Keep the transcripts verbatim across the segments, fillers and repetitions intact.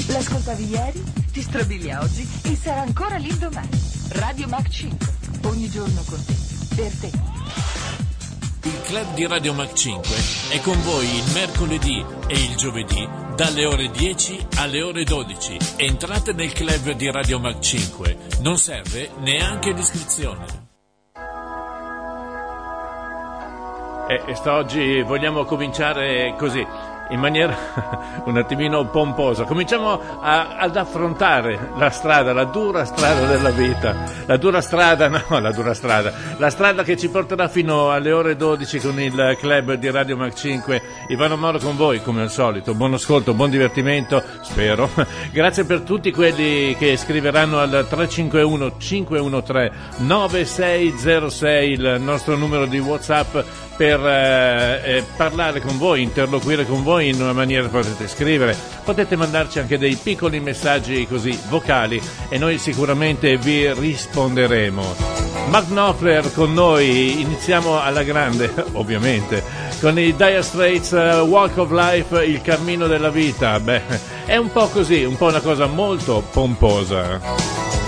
L'ascoltavi ieri, ti strabilia oggi e sarà ancora lì domani. Radio Mac cinque, ogni giorno con te, per te. Il club di Radio Mac cinque è con voi il mercoledì e il giovedì dalle ore dieci alle ore dodici. Entrate nel club di Radio Mac cinque, non serve neanche l'iscrizione. E, e sta oggi vogliamo cominciare così, in maniera un attimino pomposa. Cominciamo a, ad affrontare la strada, la dura strada della vita. La dura strada, no, la dura strada. La strada che ci porterà fino alle ore dodici con il club di Radio Mac cinque. Ivano Mauro con voi, come al solito. Buon ascolto, buon divertimento, spero. Grazie per tutti quelli che scriveranno al tre cinque uno cinque uno tre nove sei zero sei, il nostro numero di WhatsApp, per eh, eh, parlare con voi, interloquire con voi in una maniera. Potete scrivere, potete mandarci anche dei piccoli messaggi così vocali e noi sicuramente vi risponderemo. Mark Knopfler con noi, iniziamo alla grande ovviamente con i Dire Straits, uh, Walk of Life, il cammino della vita. Beh, è un po' così, un po' una cosa molto pomposa.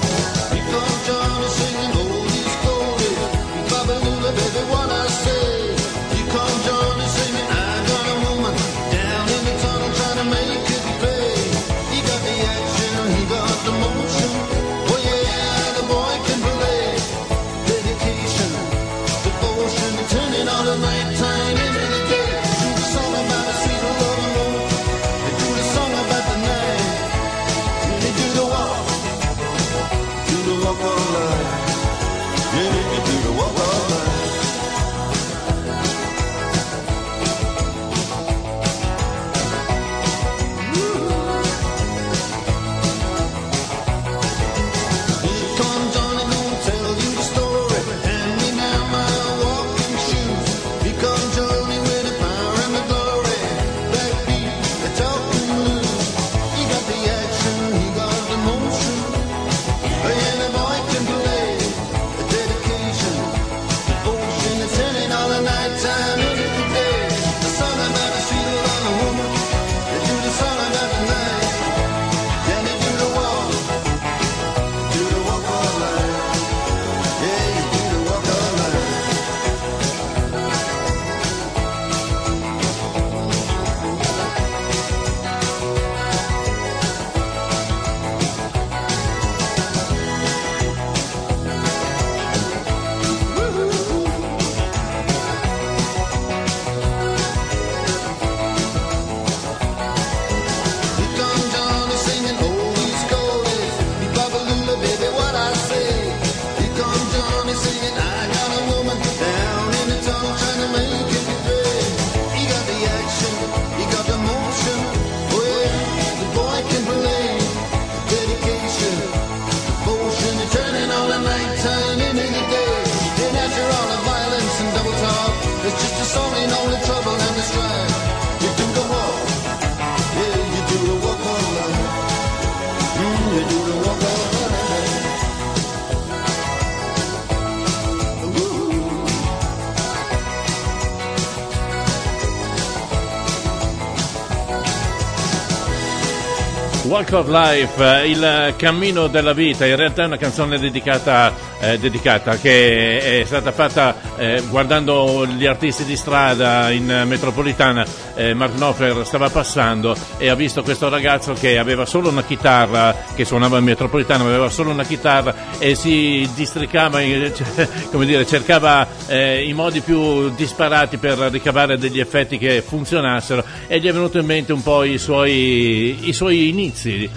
Walk of Life, il cammino della vita, in realtà è una canzone dedicata, eh, dedicata che è stata fatta eh, guardando gli artisti di strada in metropolitana. eh, Mark Knopfler stava passando e ha visto questo ragazzo che aveva solo una chitarra, che suonava in metropolitana, aveva solo una chitarra e si districava, cioè, come dire, cercava eh, i modi più disparati per ricavare degli effetti che funzionassero, e gli è venuto in mente un po' i suoi, i suoi inizi.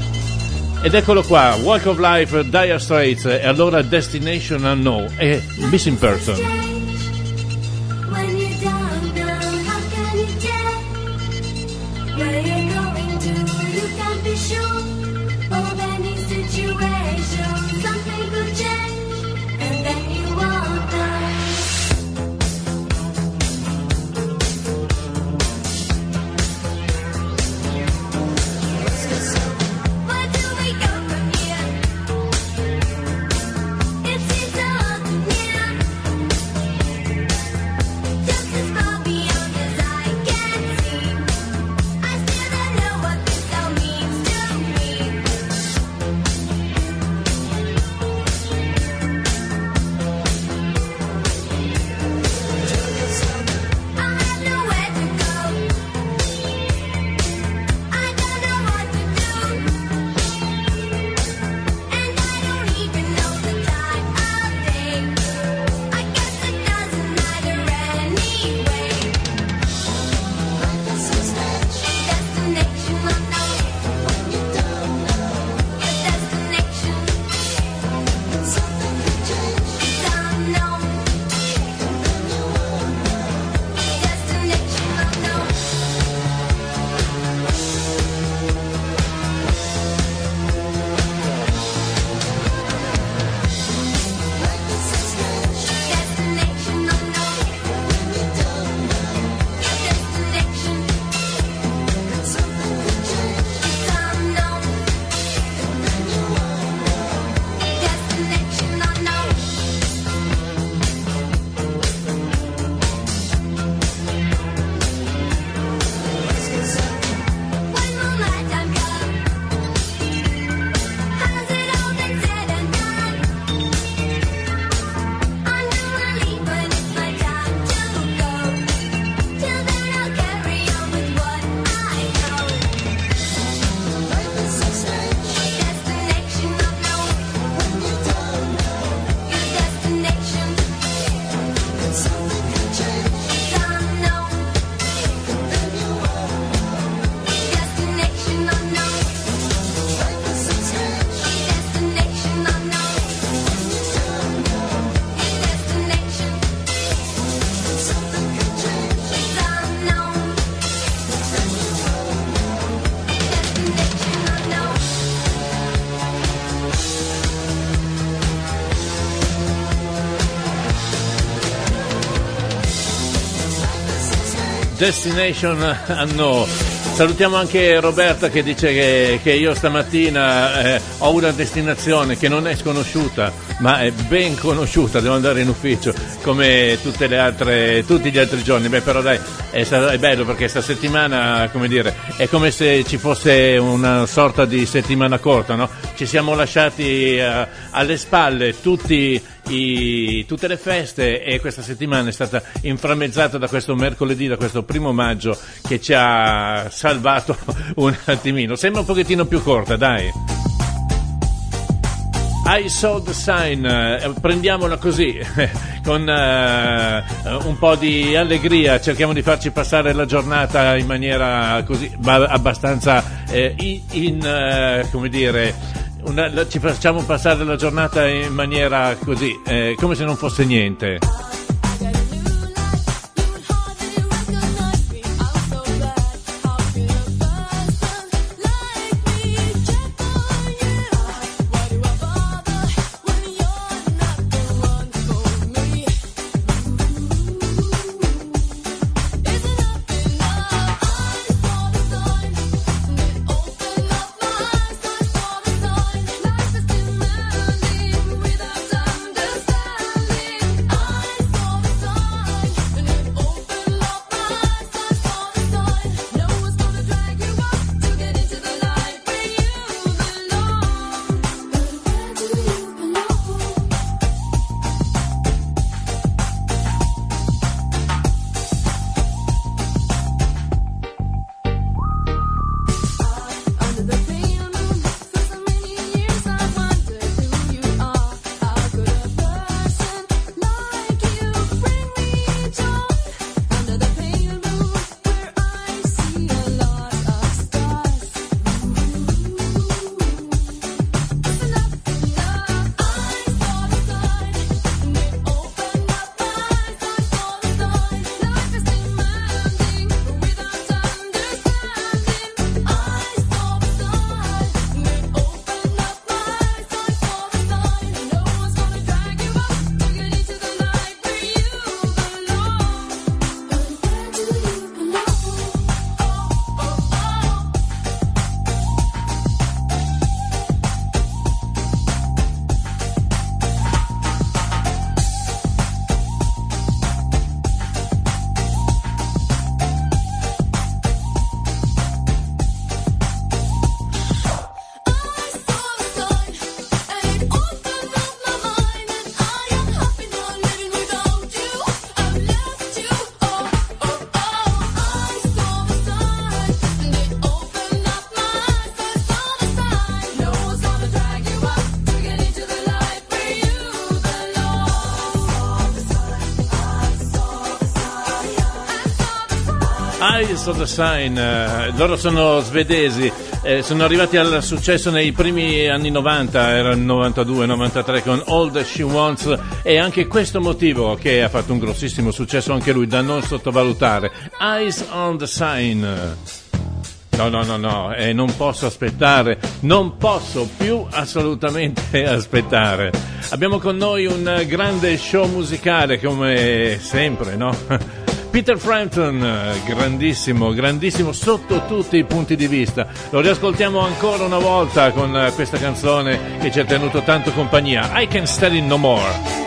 Ed eccolo qua, Walk of Life, Dire Straits, e allora Destination Unknown e Missing Person. Just as far beyond as I can see. I still Destination Unknown. Salutiamo anche Roberta che dice che, che io stamattina eh, ho una destinazione che non è sconosciuta ma è ben conosciuta, devo andare in ufficio come tutte le altre, tutti gli altri giorni. Beh, però dai, è, è bello perché sta settimana, come dire, è come se ci fosse una sorta di settimana corta, no? Ci siamo lasciati uh, alle spalle tutti I, tutte le feste e questa settimana è stata inframmezzata da questo mercoledì, da questo primo maggio che ci ha salvato un attimino. Sembra un pochettino più corta, dai. I Saw the Sign, eh, prendiamola così, con eh, un po' di allegria, cerchiamo di farci passare la giornata in maniera così abbastanza eh, in, in eh, come dire, Una, la, ci facciamo passare la giornata in maniera così, eh, come se non fosse niente. Eyes of the Sign, eh, loro sono svedesi, eh, sono arrivati al successo nei primi anni novanta, era novantadue novantatré con All That She Wants, e anche questo motivo che ha fatto un grossissimo successo anche lui, da non sottovalutare. Eyes on the Sign. No, no, no, no, e eh, non posso aspettare, non posso più assolutamente aspettare. Abbiamo con noi un grande show musicale, come sempre, no? Peter Frampton, grandissimo, grandissimo sotto tutti i punti di vista. Lo riascoltiamo ancora una volta con questa canzone che ci ha tenuto tanto compagnia. I Can't Stand It No More.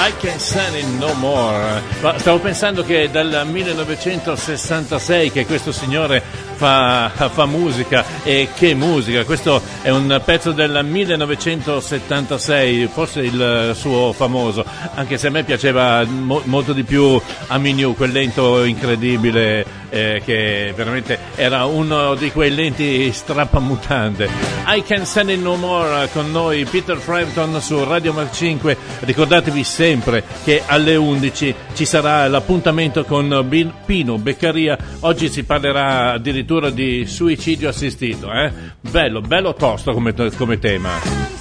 I Can't Stand It No More. Ma stavo pensando che dal millenovecentosessantasei che questo signore fa, fa musica, e che musica, questo è un pezzo del millenovecentosettantasei, forse il suo famoso, anche se a me piaceva mo- molto di più Aminyu, quel lento incredibile, eh, che veramente era uno di quei lenti strappamutante. I Can't Stand It No More, con noi Peter Frampton su Radio Mac cinque. Ricordatevi sempre che alle undici ci sarà l'appuntamento con Bill Pino Beccaria. Oggi si parlerà addirittura di suicidio assistito, eh? bello, bello tosto come, come tema.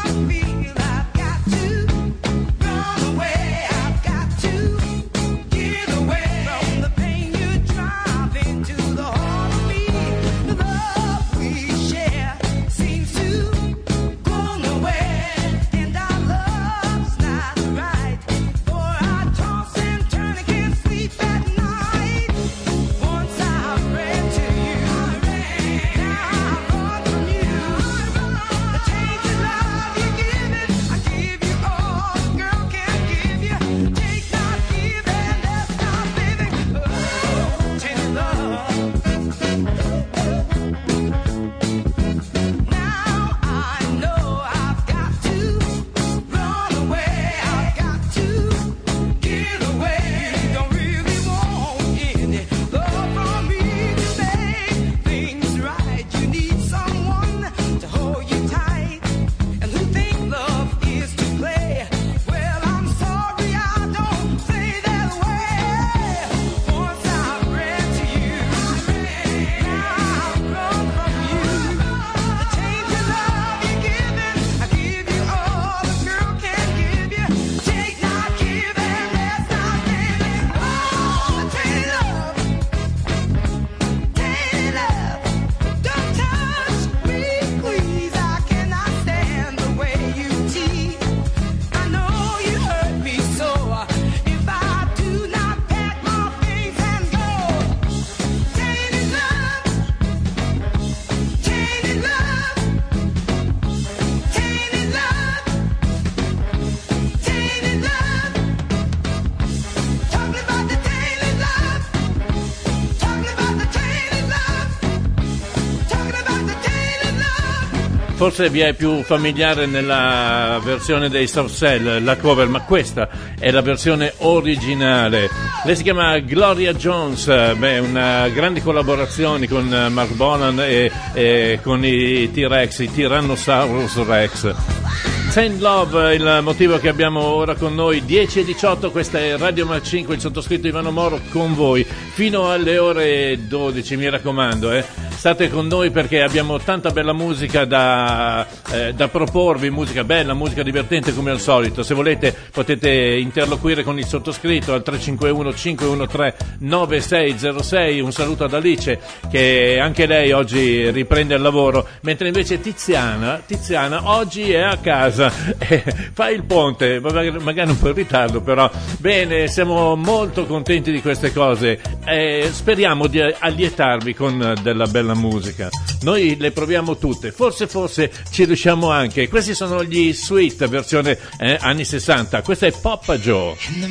Forse vi è più familiare nella versione dei Soft Cell, la cover, ma questa è la versione originale. Lei si chiama Gloria Jones, beh, una grande collaborazione con Mark Bolan e, e con i T-Rex, i Tyrannosaurus Rex. Saint Love, il motivo che abbiamo ora con noi, dieci e diciotto, questa è Radio Mac cinque, il sottoscritto Ivano Moro con voi fino alle ore dodici, mi raccomando, eh. State con noi perché abbiamo tanta bella musica da, eh, da proporvi, musica bella, musica divertente come al solito. Se volete potete interloquire con il sottoscritto al tre cinque uno cinque uno tre nove sei zero sei. Un saluto ad Alice che anche lei oggi riprende il lavoro, mentre invece Tiziana, Tiziana oggi è a casa, eh, fa il ponte, magari un po' in ritardo, però bene, siamo molto contenti di queste cose, eh, speriamo di allietarvi con della bella musica. Noi le proviamo tutte, forse forse ci riusciamo anche. Questi sono gli Sweet, versione eh, anni sessanta. Questa è Papa Joe.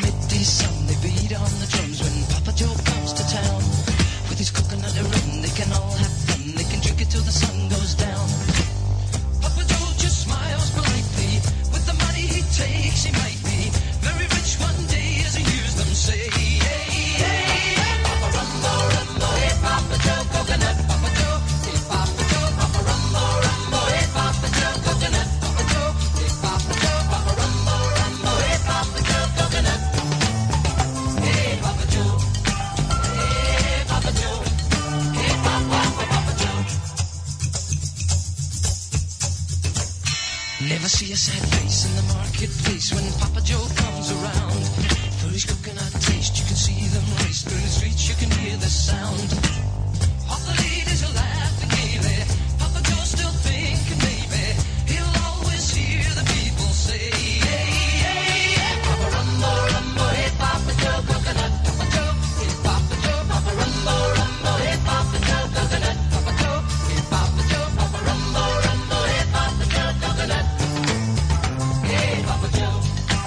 Never see a sad face in the marketplace when Papa Joe comes around. For his coconut taste, you can see them race through the streets, you can hear the sound. All the ladies are laughing gaily. Papa Joe's still thinking maybe he'll always hear the people say, hey, hey, hey, Papa Rumbo, Rumbo, hey, Papa Joe, coconut, Papa Joe, hey, Papa Joe, Papa Rumbo, Rumbo, hey, Papa Joe, coconut, Papa Joe, hey, Papa Joe, Papa Rumbo, Rumbo, hey, Papa Joe, coconut. Hey, Papa Joe.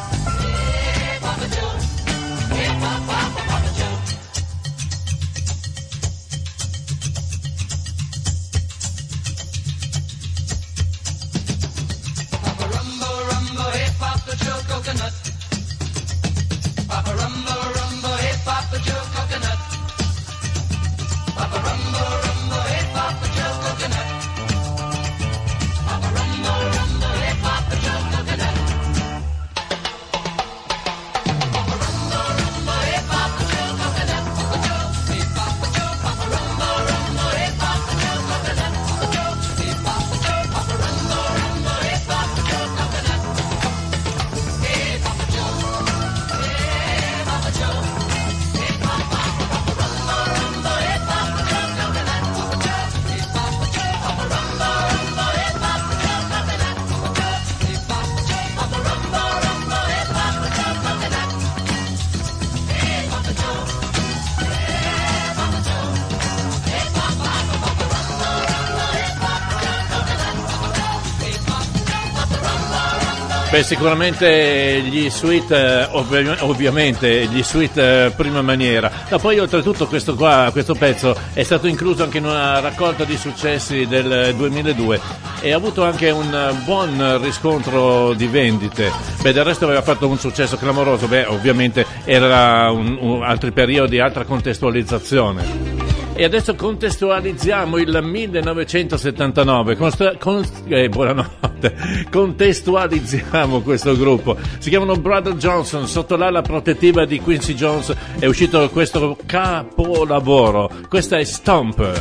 coconut. Papa Rumbo, Rumbo, hey Papa Joe coconut. Papa Rumbo, Rumbo, hey Papa Joe coconut. Papa Rumbo, Rumbo, hey Papa Joe coconut. Papa Rumbo, Rumbo, hey Papa Joe coconut. Papa Joe, hey Papa Joe, Papa Rumbo, Rumbo, hey Papa Joe coconut. Papa Joe, hey Papa Joe, Papa Rumbo, Rumbo, hey Papa Joe coconut. Hey Papa Joe, hey Papa Joe, hey Papa, Papa Rumbo, Rumbo, hey Papa Joe coconut. Papa Joe, hey Papa Joe, Papa Rumbo, Rumbo, hey Papa Joe coconut. Papa Joe, hey Papa Joe, Papa Rumbo, Rumbo, hey Papa Joe coconut. Hey Papa Joe, hey Papa Joe, hey Papa, Papa Rumbo, Rumbo, hey Papa Joe coconut. Papa Joe, hey Papa Joe, Papa Rumbo, Rumbo. Beh, sicuramente gli Sweet, eh, ovvi- ovviamente gli Sweet eh, prima maniera. Ma poi oltretutto questo qua, questo pezzo è stato incluso anche in una raccolta di successi del duemiladue e ha avuto anche un eh, buon riscontro di vendite. Beh, del resto aveva fatto un successo clamoroso. Beh, ovviamente era un, un- altri periodi, altra contestualizzazione. E adesso contestualizziamo il millenovecentosettantanove. Consta- con- eh, buonanotte. Contestualizziamo questo gruppo. Si chiamano Brother Johnson. Sotto l'ala protettiva di Quincy Jones è uscito questo capolavoro. Questa è Stomp.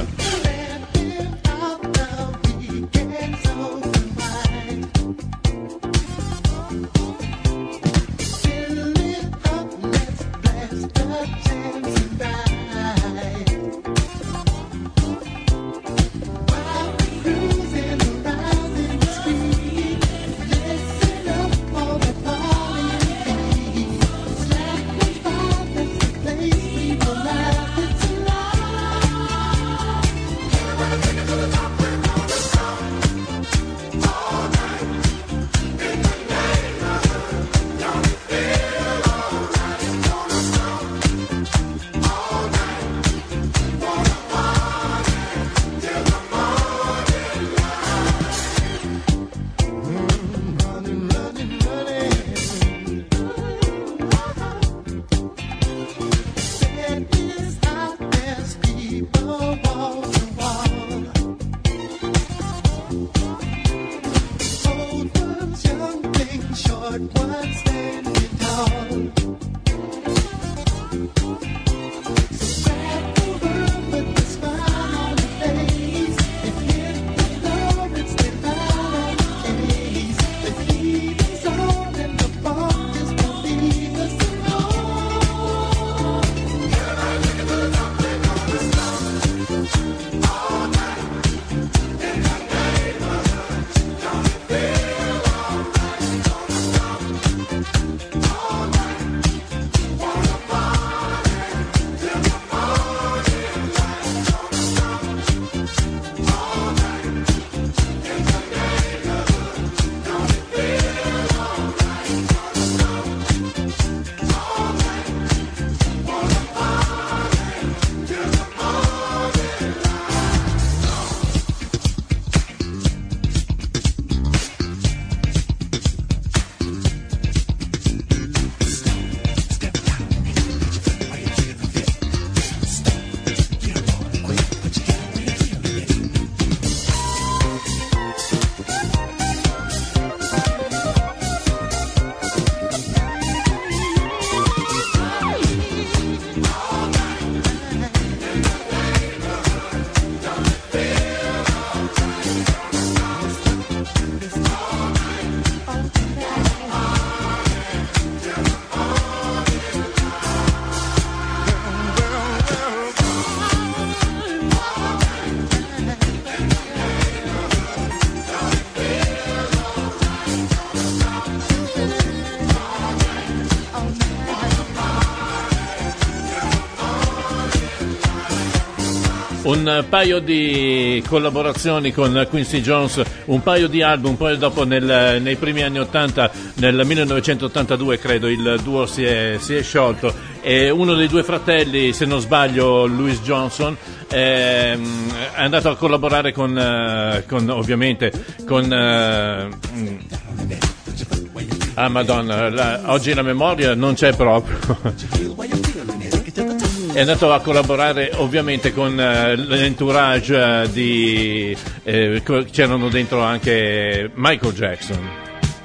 un paio di collaborazioni con Quincy Jones, un paio di album, poi dopo nel, nei primi anni ottanta, nel millenovecentottantadue credo, il duo si è, si è sciolto e uno dei due fratelli, se non sbaglio Louis Johnson, è, è andato a collaborare con, con ovviamente con Ah Madonna, la, oggi la memoria non c'è proprio. È andato a collaborare ovviamente con uh, l'entourage uh, di... Eh, c'erano dentro anche Michael Jackson.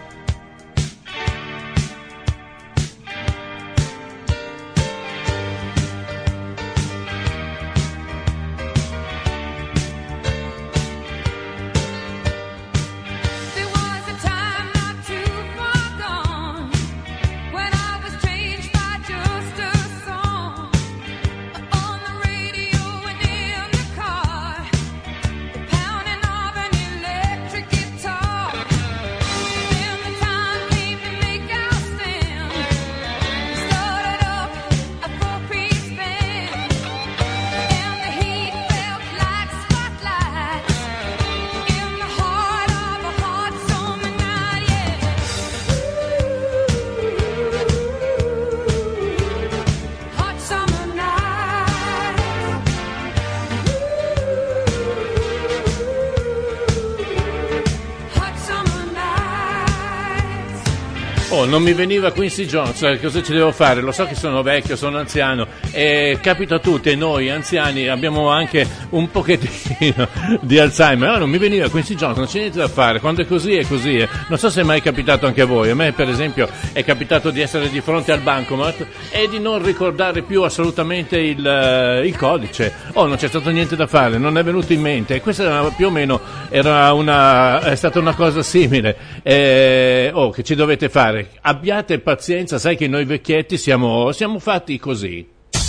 Oh, non mi veniva Quincy Jones, cosa ci devo fare? Lo so che sono vecchio, sono anziano e capita a tutti, e noi anziani abbiamo anche un pochettino di Alzheimer. Oh, non mi veniva Quincy Jones, non c'è niente da fare, quando è così è così. Eh. Non so se è mai capitato anche a voi, a me per esempio è capitato di essere di fronte al bancomat e di non ricordare più assolutamente il, il codice. Oh, non c'è stato niente da fare, non è venuto in mente. E questa era, più o meno era una, è stata una cosa simile. Eh, oh, che ci dovete fare? Abbiate pazienza, sai che noi vecchietti siamo, siamo fatti così.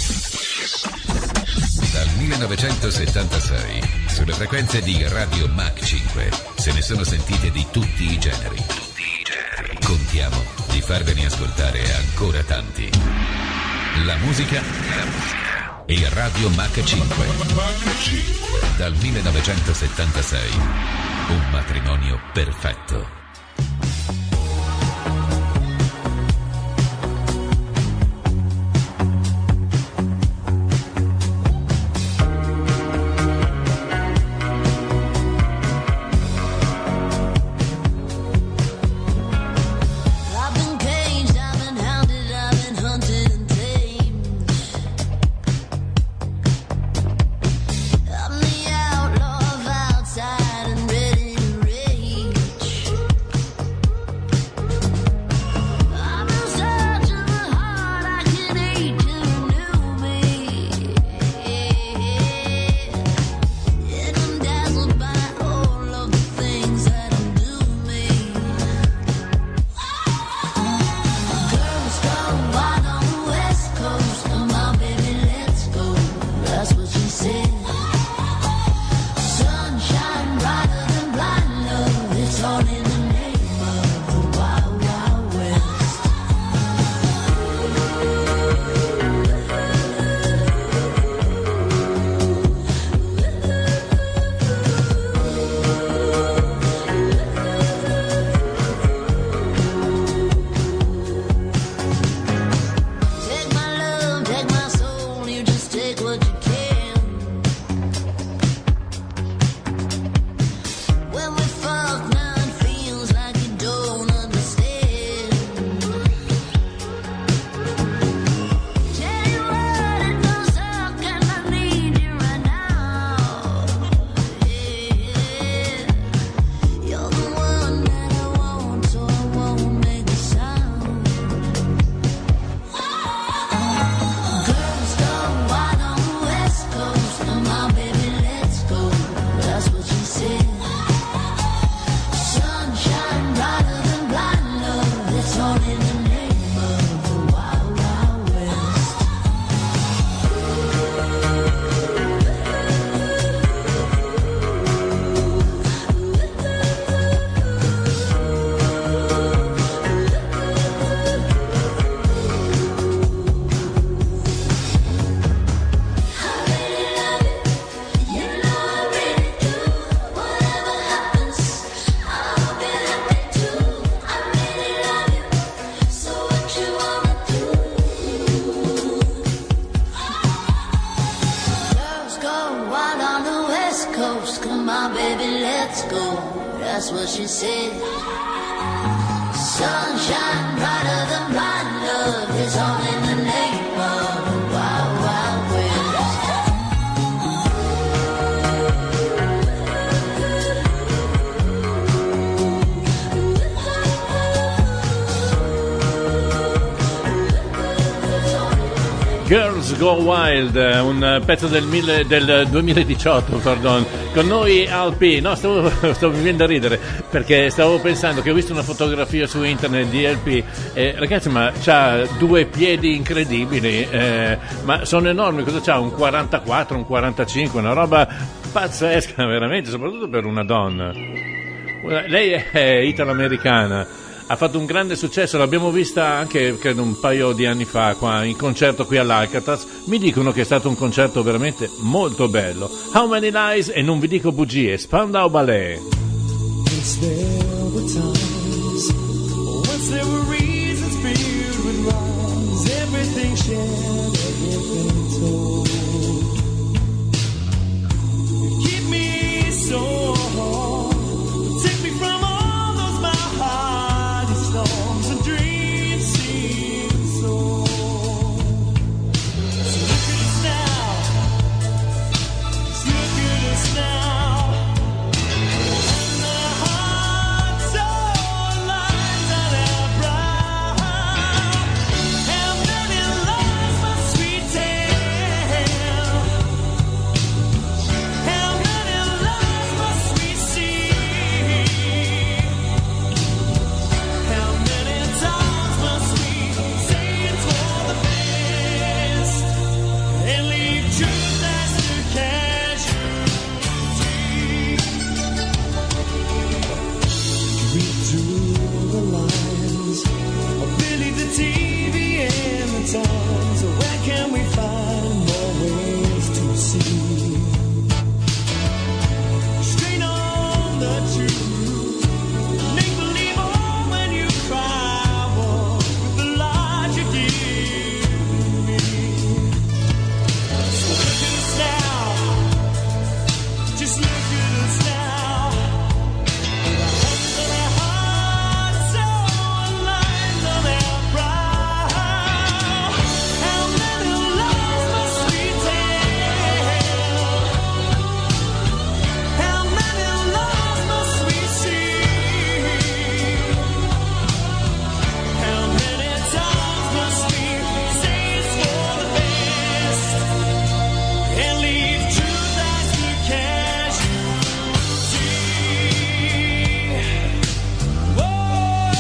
Dal millenovecentosettantasei sulle frequenze di Radio Mach cinque se ne sono sentite di tutti i generi. Tutti i generi. Contiamo di farvene ascoltare ancora tanti. La musica, la musica e Radio Mach cinque. Dal millenovecentosettantasei un matrimonio perfetto. That's what she said. Sunshine sunshine brighter than my love is all in the name of the Wild Wild West. Girls Go Wild, un pezzo del, mille, del duemiladiciotto, pardon. Con noi Al P. No, stavo, stavo mi viene da ridere perché stavo pensando che ho visto una fotografia su internet di Al P. Eh, ragazzi, ma c'ha due piedi incredibili, eh, ma sono enormi. Cosa c'ha? Un quarantaquattro, un quarantacinque, una roba pazzesca, veramente, soprattutto per una donna. Lei è italo-americana. Ha fatto un grande successo, l'abbiamo vista anche credo un paio di anni fa qua in concerto qui all'Alcatraz. Mi dicono che è stato un concerto veramente molto bello. How Many Lies e Non vi dico bugie, Spandau Ballet. Once there were times, once there were reasons filled with rhymes, everything shared, everything told. You keep me so hard, take me from all those my heart songs and dreams seem so. So look at us now, just look at us now. And our hearts are lines on our brow. How many lies must we tell? How many lies must we see? How many times must we say it's for the best and leave truth as the casualty? Read through the lines, or believe the T V and the Times. Where can we find more ways to see? Strain on the truth, make believe all when you cry, walk with the light you give me. So look at us now, just look at us now. With our hands on our hearts, all lines on our brow. How many lies must we tell? How many lies must we see? How many times must we say it's for the best and leave truth as the casualty? Whoa.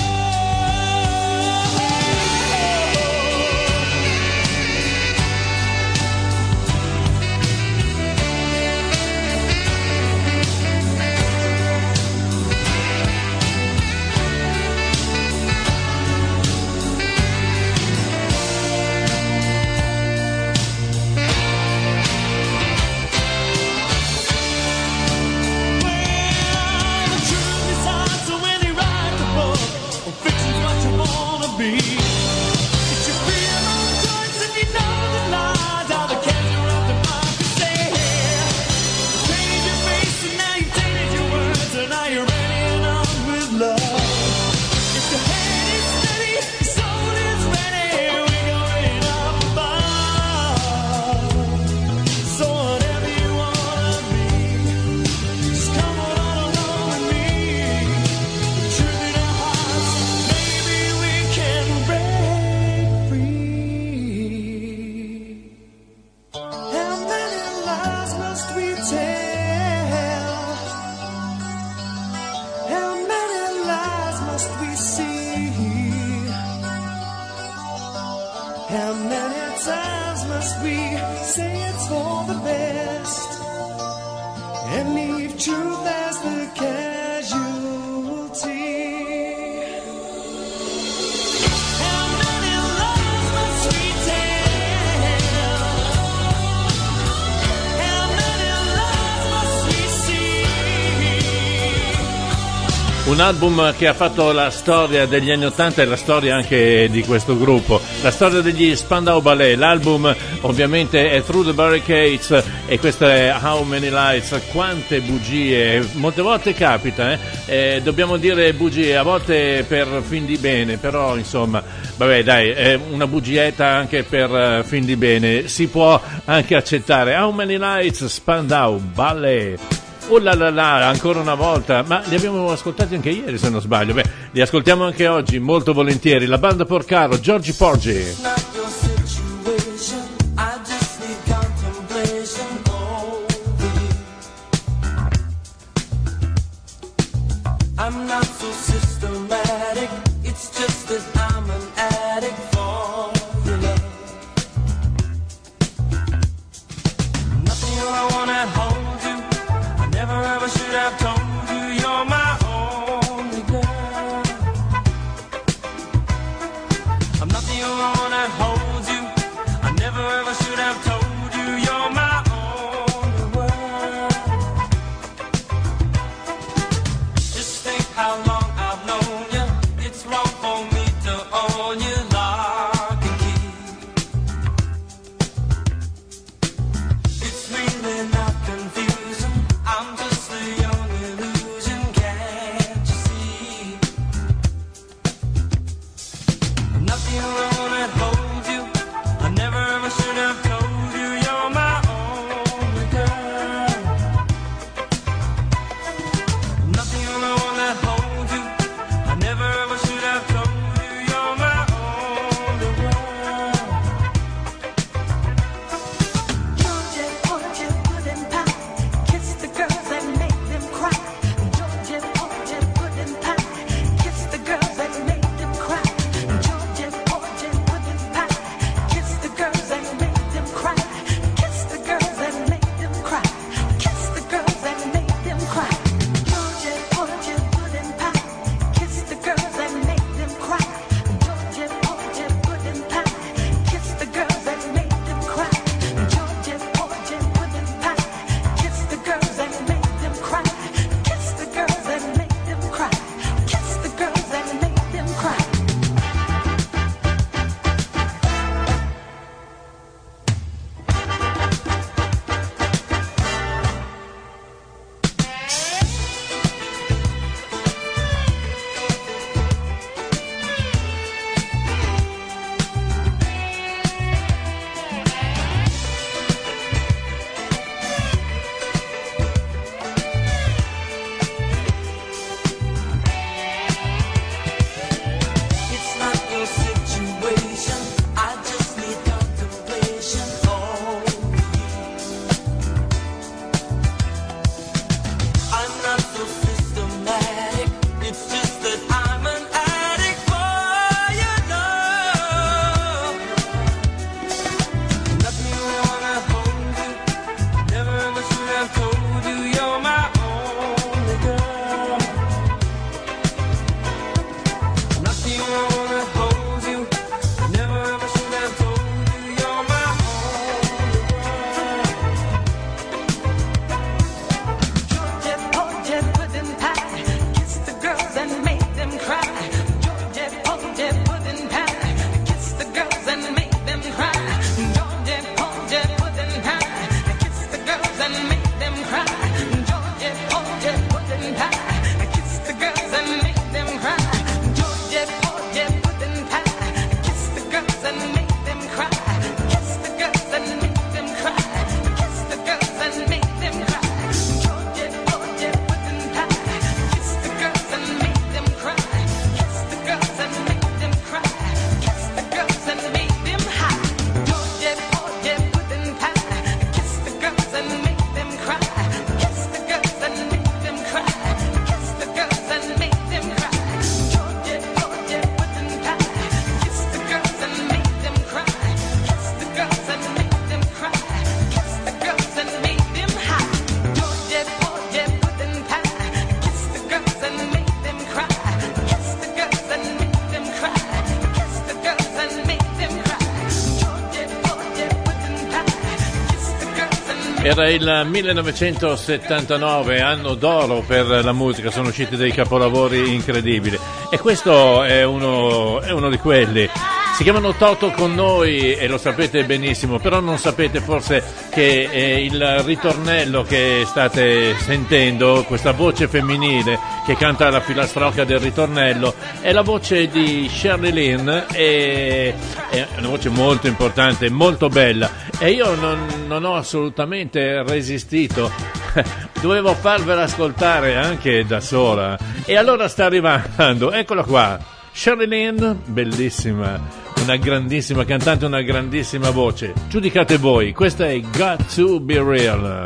Well, the truth is hard, so when you write the book, well, fiction's what you wanna be. It's your freedom of choice if you know the lies are the cancer of democracy. Painted your face and now you've tainted your words, and now you're ready and on with love. If your head is steady, your soul is ready, we're going up above. So whatever you wanna be, just come on along with me. The truth in our hearts, maybe we can break free. How many lies must we tell? How many lies must we see? How many times must we say it's for the best and leave truth as the casualty? How many lies must we tell? How many lies must we see? un album che ha fatto la storia degli anni ottanta e la storia anche di questo gruppo, la storia degli Spandau Ballet. L'album ovviamente è Through the Barricades e questo è How Many Lights. Quante bugie, molte volte capita, eh? Eh, dobbiamo dire bugie, a volte per fin di bene, però insomma, vabbè dai, è una bugietta anche per uh, fin di bene, si può anche accettare. How Many Lights, Spandau Ballet. Oh là là là, ancora una volta, ma li abbiamo ascoltati anche ieri se non sbaglio. Beh, li ascoltiamo anche oggi molto volentieri. La banda Porcaro, Giorgi Porgi. I'm not so systematic, it's just that I'm an addict for your love. Nothing I wanna hold you, I never ever should have told you you're my only girl. I'm nothing I wanna hold you, I never ever should have told you you're my only world. Just think how long I've known you, it's wrong for me to own you lock and key. It's really not confusing, I'm just a young illusion, can't you see? Nothing alone at hold you, I never ever should have told you you're my only girl. Nothing alone that hold you, I never ever should have told you you're my only world. Georgia, Georgia, pudding pie, kiss the girls that make them cry. Georgia, Georgia, pudding pie, kiss the girls that make them cry. Georgia, Georgia, pudding pie, Era il millenovecentosettantanove, anno d'oro per la musica, sono usciti dei capolavori incredibili e questo è uno, è uno di quelli. Si chiamano Toto con noi e lo sapete benissimo, però non sapete forse che eh, il ritornello che state sentendo, questa voce femminile che canta la filastrocca del ritornello, è la voce di Shirley Lynn, e è una voce molto importante, molto bella, e io non, non ho assolutamente resistito. Dovevo farvela ascoltare anche da sola, e allora sta arrivando, eccola qua, Shirley Lynn, bellissima, una grandissima cantante, una grandissima voce. Giudicate voi, questa è Got to Be Real.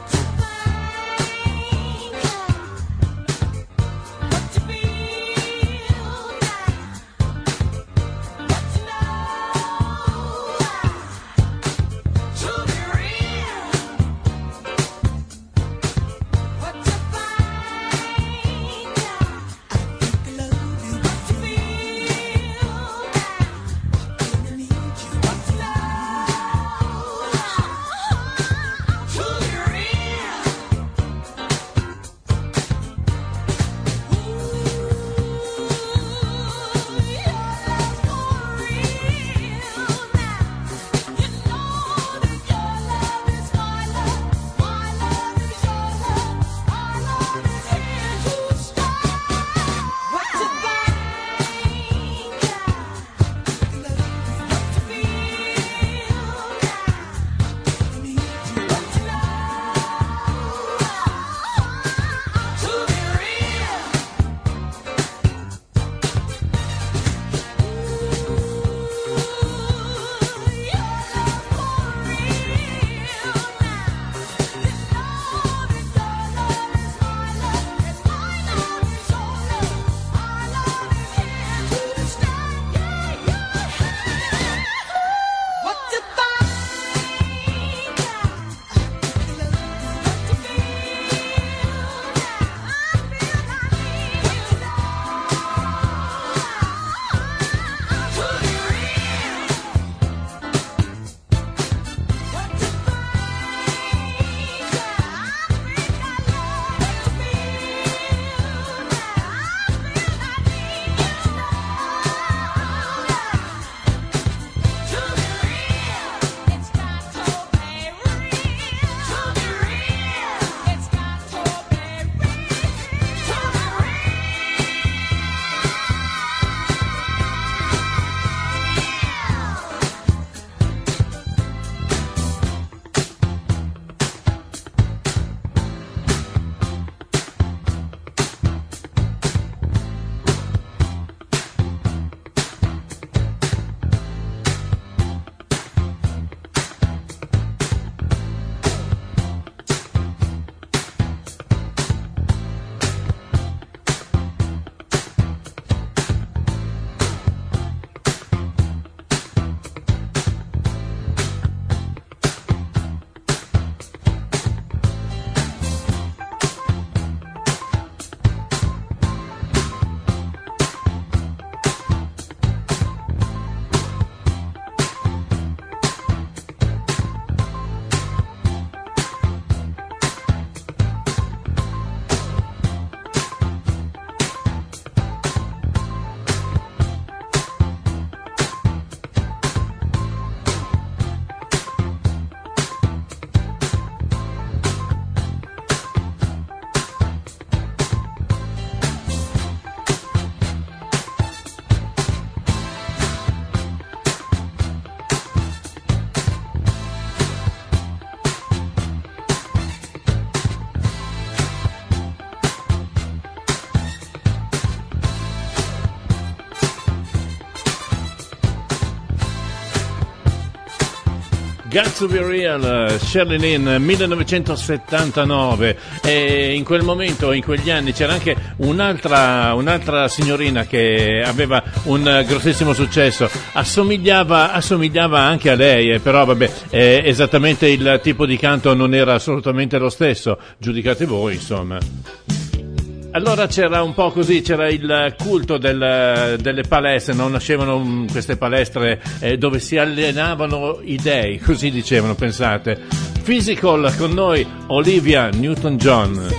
Got to Be Real, Shirley Lynn, millenovecentosettantanove, e in quel momento, in quegli anni, c'era anche un'altra, un'altra signorina che aveva un grossissimo successo, assomigliava, assomigliava anche a lei, eh, però vabbè, eh, esattamente il tipo di canto non era assolutamente lo stesso, giudicate voi, insomma. Allora c'era un po' così, c'era il culto del, delle palestre, non nascevano queste palestre eh, dove si allenavano i dei, così dicevano, pensate. Physical con noi Olivia Newton-John.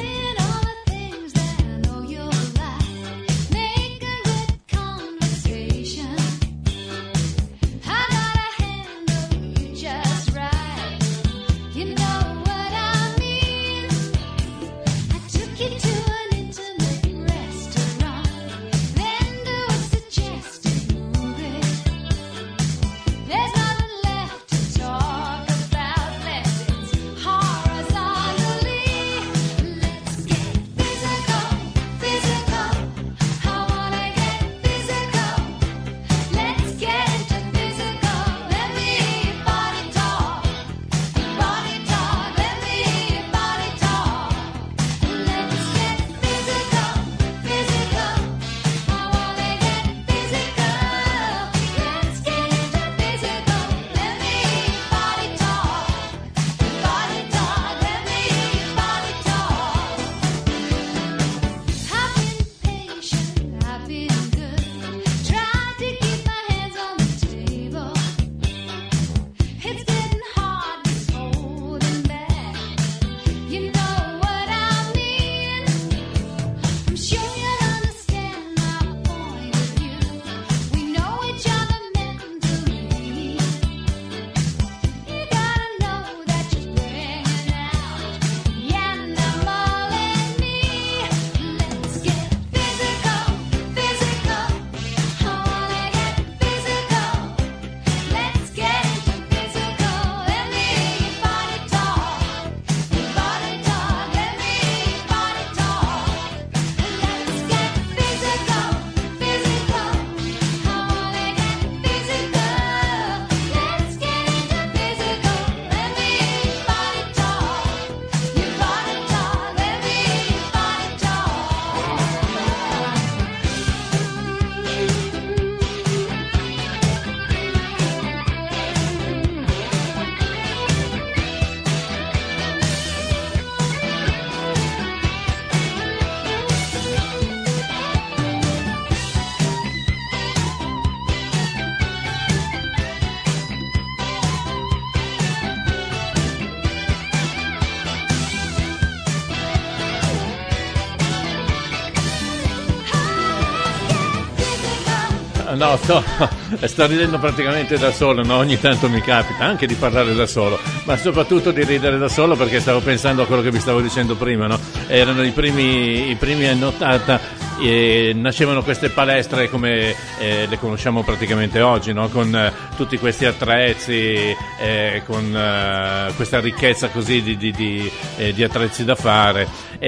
No, sto, sto ridendo praticamente da solo, no? Ogni tanto mi capita anche di parlare da solo, ma soprattutto di ridere da solo perché stavo pensando a quello che vi stavo dicendo prima, no? Erano i primi, i primi anni ottanta. E nascevano queste palestre come eh, le conosciamo praticamente oggi, no? Con eh, tutti questi attrezzi, eh, con eh, questa ricchezza così di, di, di, eh, di attrezzi da fare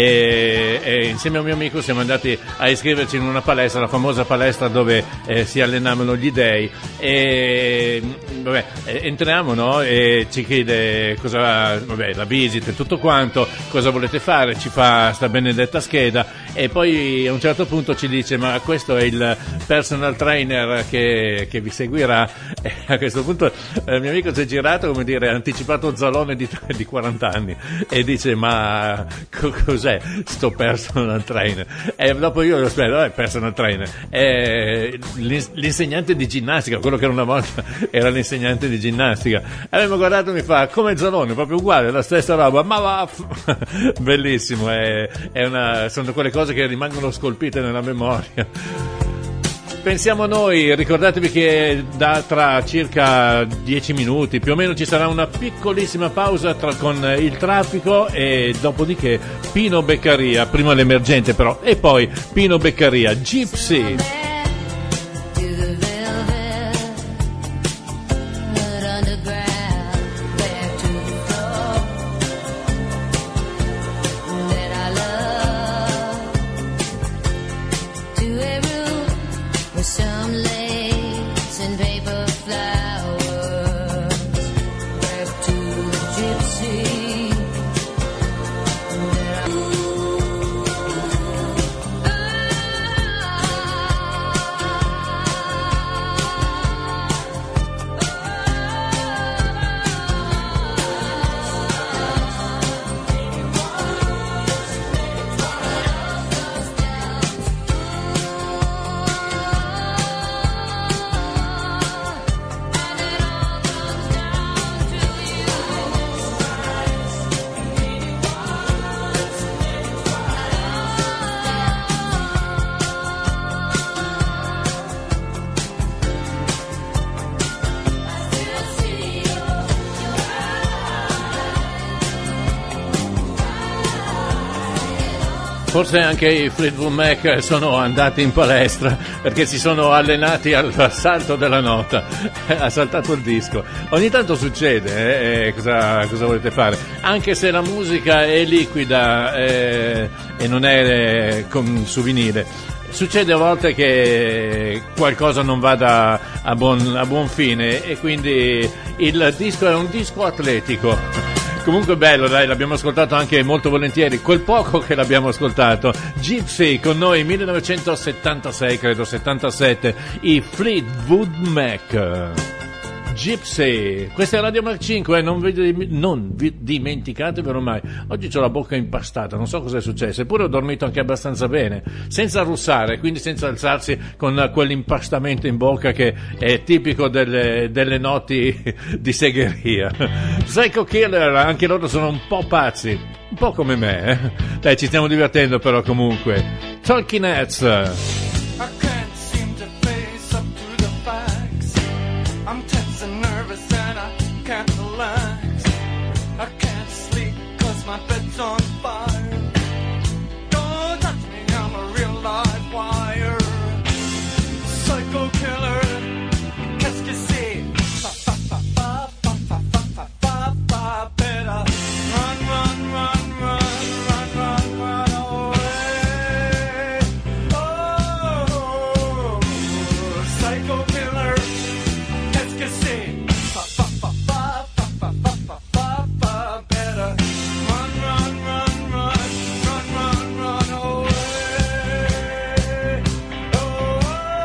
e, e insieme a un mio amico siamo andati a iscriverci in una palestra, la famosa palestra dove eh, si allenavano gli dei e vabbè, entriamo, no? E ci chiede cosa, vabbè, la visita e tutto quanto, cosa volete fare, ci fa sta benedetta scheda e poi a un certo punto ci dice ma questo è il personal trainer che, che vi seguirà e a questo punto eh, il mio amico si è girato, come dire, ha anticipato Zalone di, di quaranta anni e dice ma co- cos'è sto personal trainer? E dopo io lo spiego, è personal trainer è l'insegnante di ginnastica, quello che era una volta era l'insegnante di ginnastica. E mi guardato e mi fa come Zalone, proprio uguale, la stessa roba, ma va bellissimo, è, è una, sono quelle cose che rimangono scolpite nella memoria. Pensiamo noi, ricordatevi che da tra circa dieci minuti più o meno ci sarà una piccolissima pausa tra, con il traffico e dopodiché Pino Beccaria, prima l'emergente però, e poi Pino Beccaria, Gypsy. Ooh. Forse anche i Fleetwood Mac sono andati in palestra perché si sono allenati al salto della nota. Ha saltato il disco. Ogni tanto succede, eh? cosa, cosa volete fare? Anche se la musica è liquida eh, e non è eh, con, su vinile, succede a volte che qualcosa non vada a buon, a buon fine e quindi il disco è un disco atletico. Comunque bello, dai, l'abbiamo ascoltato anche molto volentieri, quel poco che l'abbiamo ascoltato. Gypsy con noi, millenovecentosettantasei, credo settantasette, i Fleetwood Mac. Gypsy, questa è Radio Mac cinque, eh? non, vi, non vi dimenticatevelo mai. Oggi ho la bocca impastata, non so cosa è successo, eppure ho dormito anche abbastanza bene, senza russare, quindi senza alzarsi con quell'impastamento in bocca che è tipico delle, delle notti di segheria. Psycho Killer, anche loro sono un po' pazzi, un po' come me, eh? Dai, ci stiamo divertendo però comunque. Talking Heads. I can't seem to face up to the facts. I'm tense and nervous and I can't relax. I can't sleep cause my bed's on fire. Don't touch me, I'm a real live wire. Psycho killer, qu'est-ce que c'est? Fa fa fa fa fa fa fa fa fa fa. Better run, run, run, run, run, run, run away. Oh, psycho killer, qu'est-ce que c'est? Fa fa fa fa fa fa fa fa fa fa. Better run, run, run, run, run, run, run away. Oh,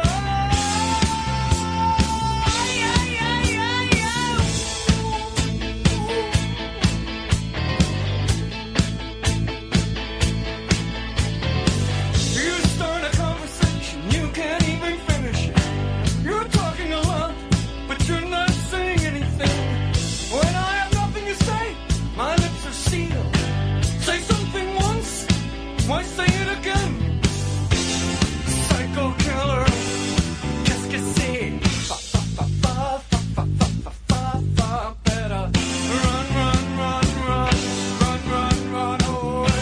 you start a conversation, you can't even finish it. You're talking a lot, but you're not saying anything. When I have nothing to say, my lips are sealed. Say something once, why say it again? Psycho killer, qu'est-ce que c'est? Fa fa fa fa fa fa fa fa fa fa. Better run, run, run, run, run, run, run away.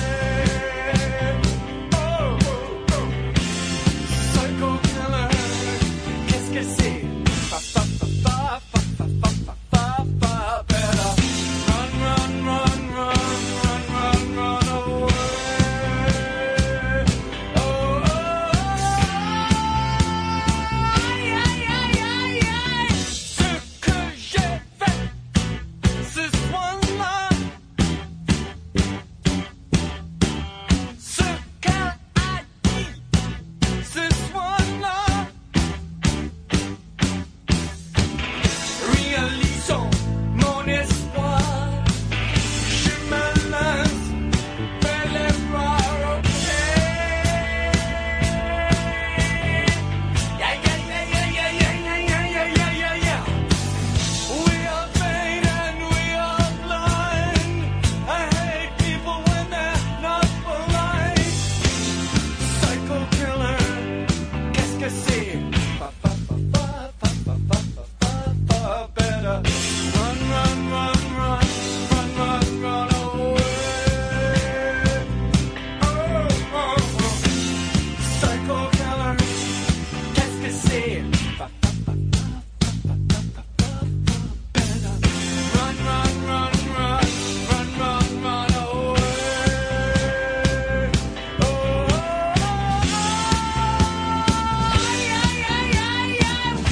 Oh, oh, oh. Psycho killer, qu'est-ce que c'est? Fa fa fa fa fa fa fa fa fa fa. Better run, run, run, run, run, run, run away. Oh, oh, oh. Aïe, aïe, aïe, aïe, aïe. Ce que j'ai fait ce soir-là, ce qu'a dit ce soir-là, réalisons mon espoir. Je me lance vers les bras, ok. Yeah, yeah, yeah, yeah, yeah, yeah, yeah, yeah, yeah, yeah, yeah. We are vain and we are blind. I hate people when they're not polite. Psycho killer, qu'est-ce que c'est? Fa fa fa fa fa fa fa fa fa fa. Better run, run, run, run, run, run, run away. Oh, oh, oh. Psycho killer, qu'est-ce que c'est? Fa fa fa fa fa fa fa fa fa. Better run, run, run, run, run, run, run away. Oh, oh, oh. Aïe, aïe, aïe, aïe,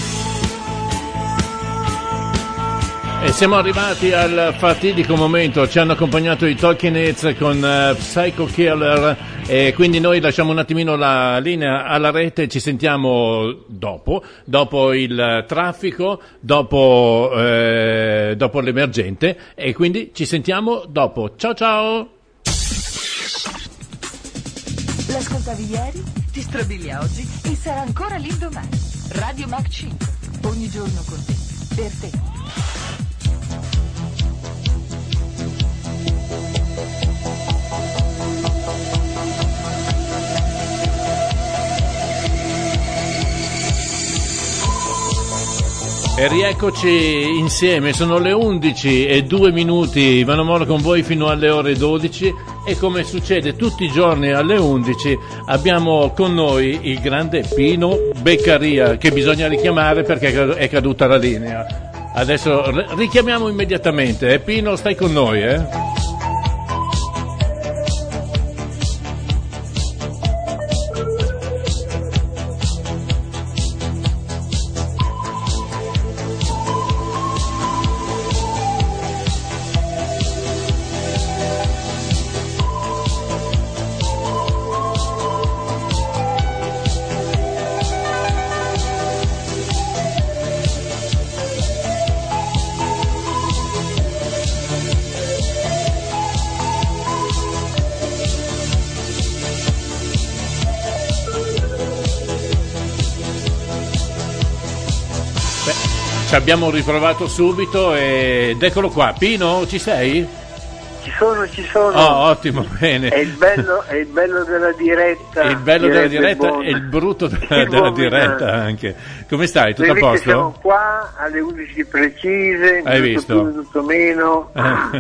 aïe. E siamo arrivati al fatidico momento, ci hanno accompagnato i Talking Heads con uh, Psycho Killer e quindi noi lasciamo un attimino la linea alla rete, ci sentiamo dopo, dopo il traffico, dopo, eh, dopo l'emergente e quindi ci sentiamo dopo. Ciao ciao! L'ascoltavi ieri, ti strabilia oggi e sarà ancora lì domani. Radio Mac cinque, ogni giorno con te, per te. E rieccoci insieme, sono le undici e due minuti, Ivano Moro con voi fino alle ore dodici e come succede tutti i giorni alle undici abbiamo con noi il grande Pino Beccaria, che bisogna richiamare perché è caduta la linea. Adesso richiamiamo immediatamente. Eh? Pino, stai con noi, eh? Ci abbiamo riprovato subito ed eccolo qua. Pino, ci sei? Ci sono, ci sono. Oh, ottimo, bene. È il bello, è il bello della diretta. Il bello della diretta buon... e il brutto della, il della diretta anche. Come stai? Tutto a posto? Siamo qua alle undici precise. Hai visto? Più, tutto meno.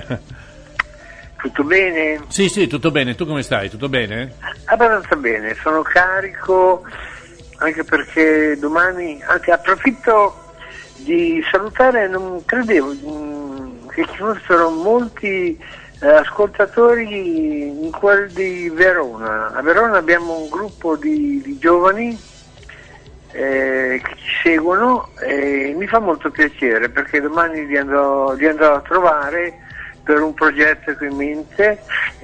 Tutto bene? Sì, sì, tutto bene. Tu come stai? Tutto bene? Abbastanza bene. Sono carico anche perché domani, anche approfitto di salutare, non credevo mh, che ci fossero molti eh, ascoltatori in quel di Verona. A Verona abbiamo un gruppo di, di giovani eh, che ci seguono e mi fa molto piacere perché domani li andrò, li andrò a trovare per un progetto che ho in mente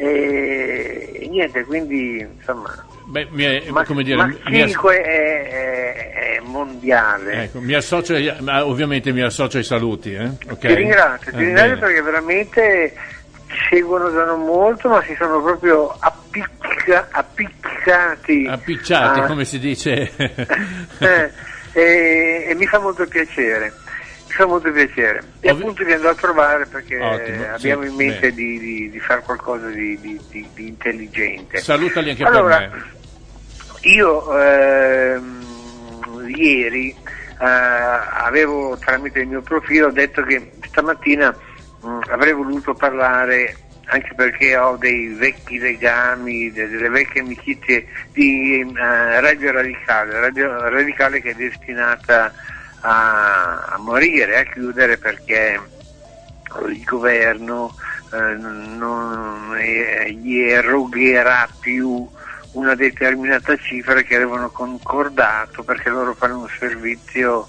e, e niente, quindi insomma. Beh, mi è, ma, come dire, ma mi ass- cinque è, è, è mondiale. Ecco, mi associo, ovviamente mi associo ai saluti. Eh? Okay. Ti ringrazio, ti eh, ringrazio bene. perché veramente ci seguono da non molto, ma si sono proprio appicca, appiccati. Appicciati, a, come si dice. eh, e, e mi fa molto piacere. Mi fa molto piacere. E Ovvi- appunto vi andrò a trovare perché Ottimo, abbiamo sì, in mente bene. di, di, di fare qualcosa di, di, di, di intelligente. Salutali anche allora, per me. Io ehm, ieri eh, avevo tramite il mio profilo detto che stamattina mh, avrei voluto parlare, anche perché ho dei vecchi legami, delle vecchie amicizie di uh, Radio Radicale, Radio Radicale che è destinata a, a morire, a chiudere perché il governo eh, non è, gli erogherà più una determinata cifra che avevano concordato perché loro fanno un servizio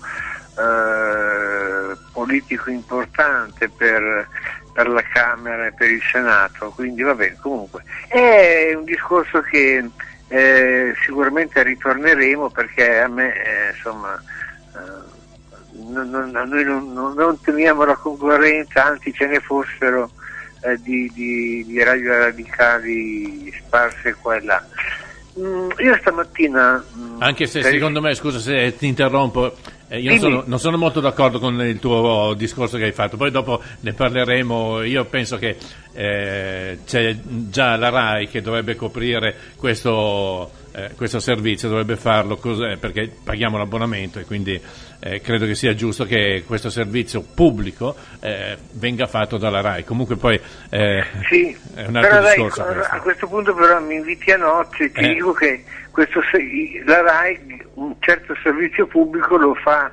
eh, politico importante per, per la Camera e per il Senato, quindi va bene, comunque è un discorso che eh, sicuramente ritorneremo perché a me eh, insomma eh, non, non, noi non, non, non temiamo la concorrenza, anzi ce ne fossero eh, di, di, di radio radicali sparse qua e là. Mm, io stamattina mm, anche se per... secondo me, scusa se ti interrompo, eh, io non sono, non sono molto d'accordo con il tuo discorso che hai fatto, poi dopo ne parleremo. Io penso che eh, c'è già la RAI che dovrebbe coprire questo, eh, questo servizio, dovrebbe farlo cos'è, perché paghiamo l'abbonamento e quindi eh, credo che sia giusto che questo servizio pubblico eh, venga fatto dalla RAI. Comunque poi eh, sì, è un altro però discorso. Dai, questo. a questo punto però mi inviti a nozze e ti Eh. dico che questo, la RAI un certo servizio pubblico lo fa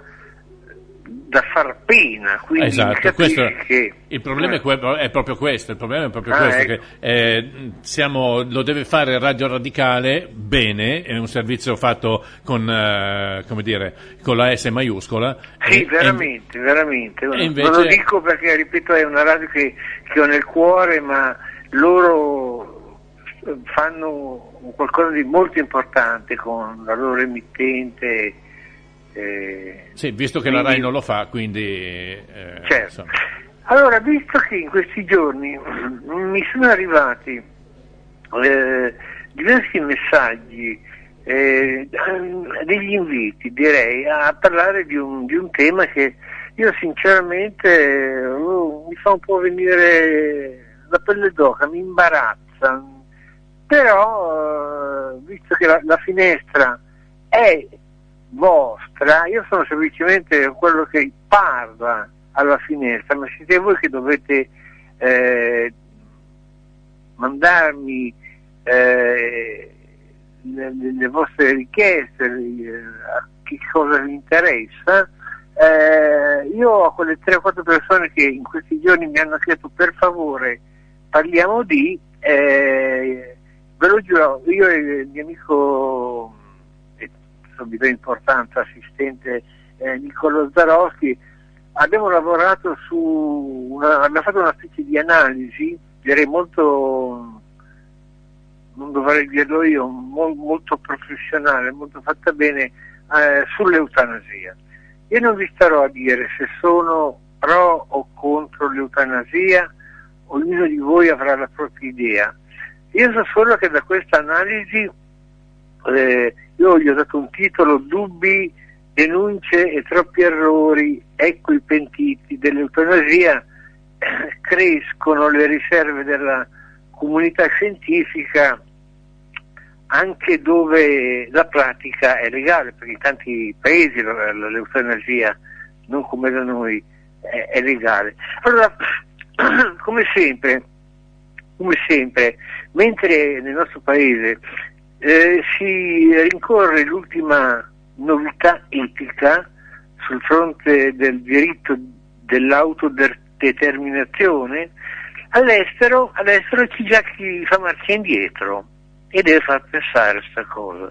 da far pena, quindi Esatto, questo, che il problema eh. è, que- è proprio questo, il problema è proprio Ah, questo, ecco. che eh, siamo, lo deve fare Radio Radicale bene, è un servizio fatto con, eh, come dire, con la S maiuscola. Sì, e- veramente, veramente. e invece- Non lo dico perché, ripeto, è una radio che, che ho nel cuore, ma loro fanno qualcosa di molto importante con la loro emittente. Eh, Sì, visto che quindi- la RAI non lo fa, quindi... eh, certo. insomma. Allora, visto che in questi giorni mi sono arrivati eh, diversi messaggi, eh, degli inviti, direi, a parlare di un, di un tema che io sinceramente oh, mi fa un po' venire la pelle d'oca, mi imbarazza, però eh, visto che la, la finestra è vostra, io sono semplicemente quello che parla alla finestra, ma siete voi che dovete eh, mandarmi eh, le, le vostre richieste, eh, a che cosa vi interessa. Eh, io a quelle tre o quattro persone che in questi giorni mi hanno chiesto per favore parliamo di, eh, ve lo giuro, io e il mio amico eh, di importanza assistente eh, Niccolò Zaroschi abbiamo lavorato su una, abbiamo fatto una specie di analisi, direi molto, non dovrei dirlo io, mo, molto professionale, molto fatta bene, eh, sull'eutanasia. Io non vi starò a dire se sono pro o contro l'eutanasia, ognuno di voi avrà la propria idea. Io so solo che da questa analisi, eh, io gli ho dato un titolo: dubbi, denunce e troppi errori, ecco i pentiti dell'eutanasia, eh, crescono le riserve della comunità scientifica anche dove la pratica è legale, perché in tanti paesi l'eutanasia, non come da noi, è, è legale. Allora, come sempre, come sempre, mentre nel nostro paese eh, si rincorre l'ultima novità etica sul fronte del diritto dell'autodeterminazione, all'estero, all'estero c'è già chi fa marcia indietro e deve far pensare questa cosa.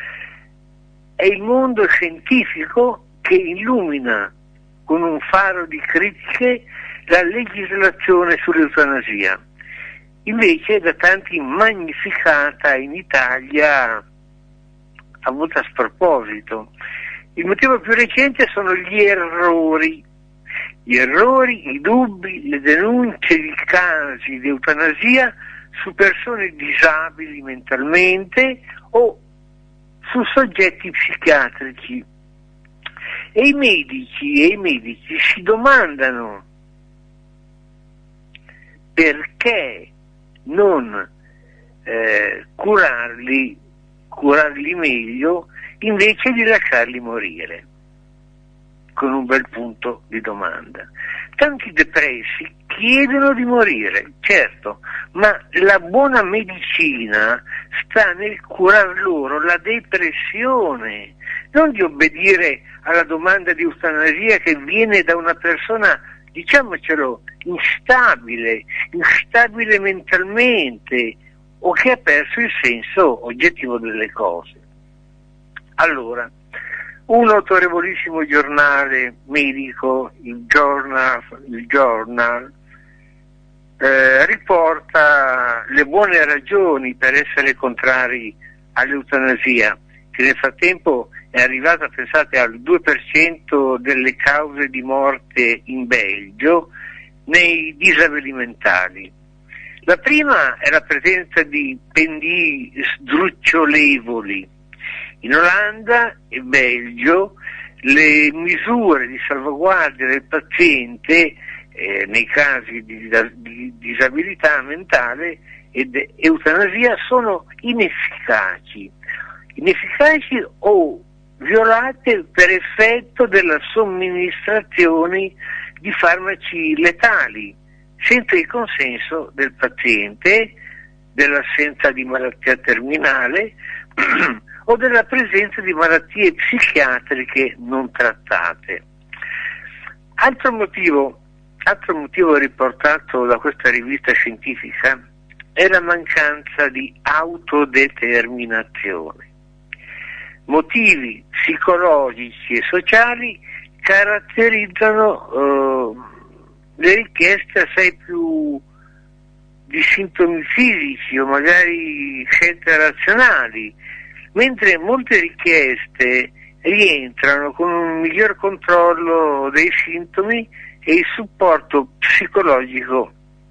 È il mondo scientifico che illumina con un faro di critiche la legislazione sull'eutanasia, invece da tanti magnificata in Italia a volte a sproposito. Il motivo più recente sono gli errori, gli errori, i dubbi, le denunce di casi di eutanasia su persone disabili mentalmente o su soggetti psichiatrici. E i medici e i medici si domandano perché non eh, curarli, curarli meglio invece di lasciarli morire, con un bel punto di domanda. Tanti depressi chiedono di morire, certo, ma la buona medicina sta nel curar loro la depressione, non di obbedire alla domanda di eutanasia che viene da una persona, diciamocelo, instabile, instabile mentalmente o che ha perso il senso oggettivo delle cose. Allora, un autorevolissimo giornale medico, il Journal, il Journal eh, riporta le buone ragioni per essere contrari all'eutanasia, che nel frattempo è arrivata, pensate, al due per cento delle cause di morte in Belgio nei disabili mentali. La prima è la presenza di pendii sdrucciolevoli. In Olanda e Belgio le misure di salvaguardia del paziente eh, nei casi di, di disabilità mentale ed eutanasia sono inefficaci, inefficaci o violate per effetto della somministrazione di farmaci letali, senza il consenso del paziente, dell'assenza di malattia terminale o della presenza di malattie psichiatriche non trattate. Altro motivo, altro motivo riportato da questa rivista scientifica è la mancanza di autodeterminazione. Motivi psicologici e sociali caratterizzano eh, le richieste assai più di sintomi fisici o magari scelte razionali, mentre molte richieste rientrano con un miglior controllo dei sintomi e il supporto psicologico.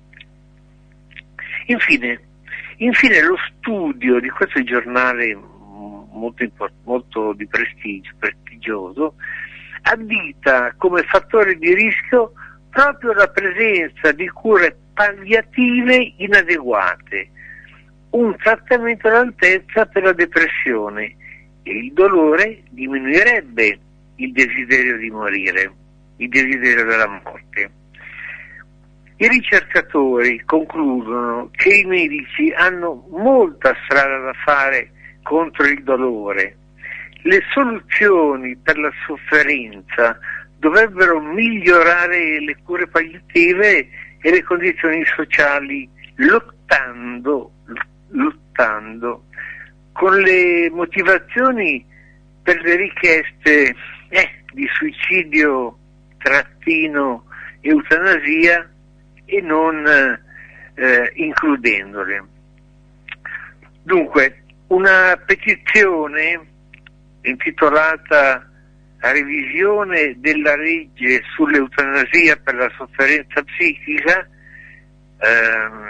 Infine, infine lo studio di questo giornale molto, import- molto di prestigio, prestigioso, addita come fattore di rischio proprio la presenza di cure palliative inadeguate, un trattamento all'altezza per la depressione, e il dolore diminuirebbe il desiderio di morire, il desiderio della morte. I ricercatori concludono che i medici hanno molta strada da fare contro il dolore. Le soluzioni per la sofferenza dovrebbero migliorare le cure palliative e le condizioni sociali, lottando, lottando con le motivazioni per le richieste eh, di suicidio trattino eutanasia e non eh, includendole. Dunque, una petizione intitolata Revisione della legge sull'eutanasia per la sofferenza psichica, ehm,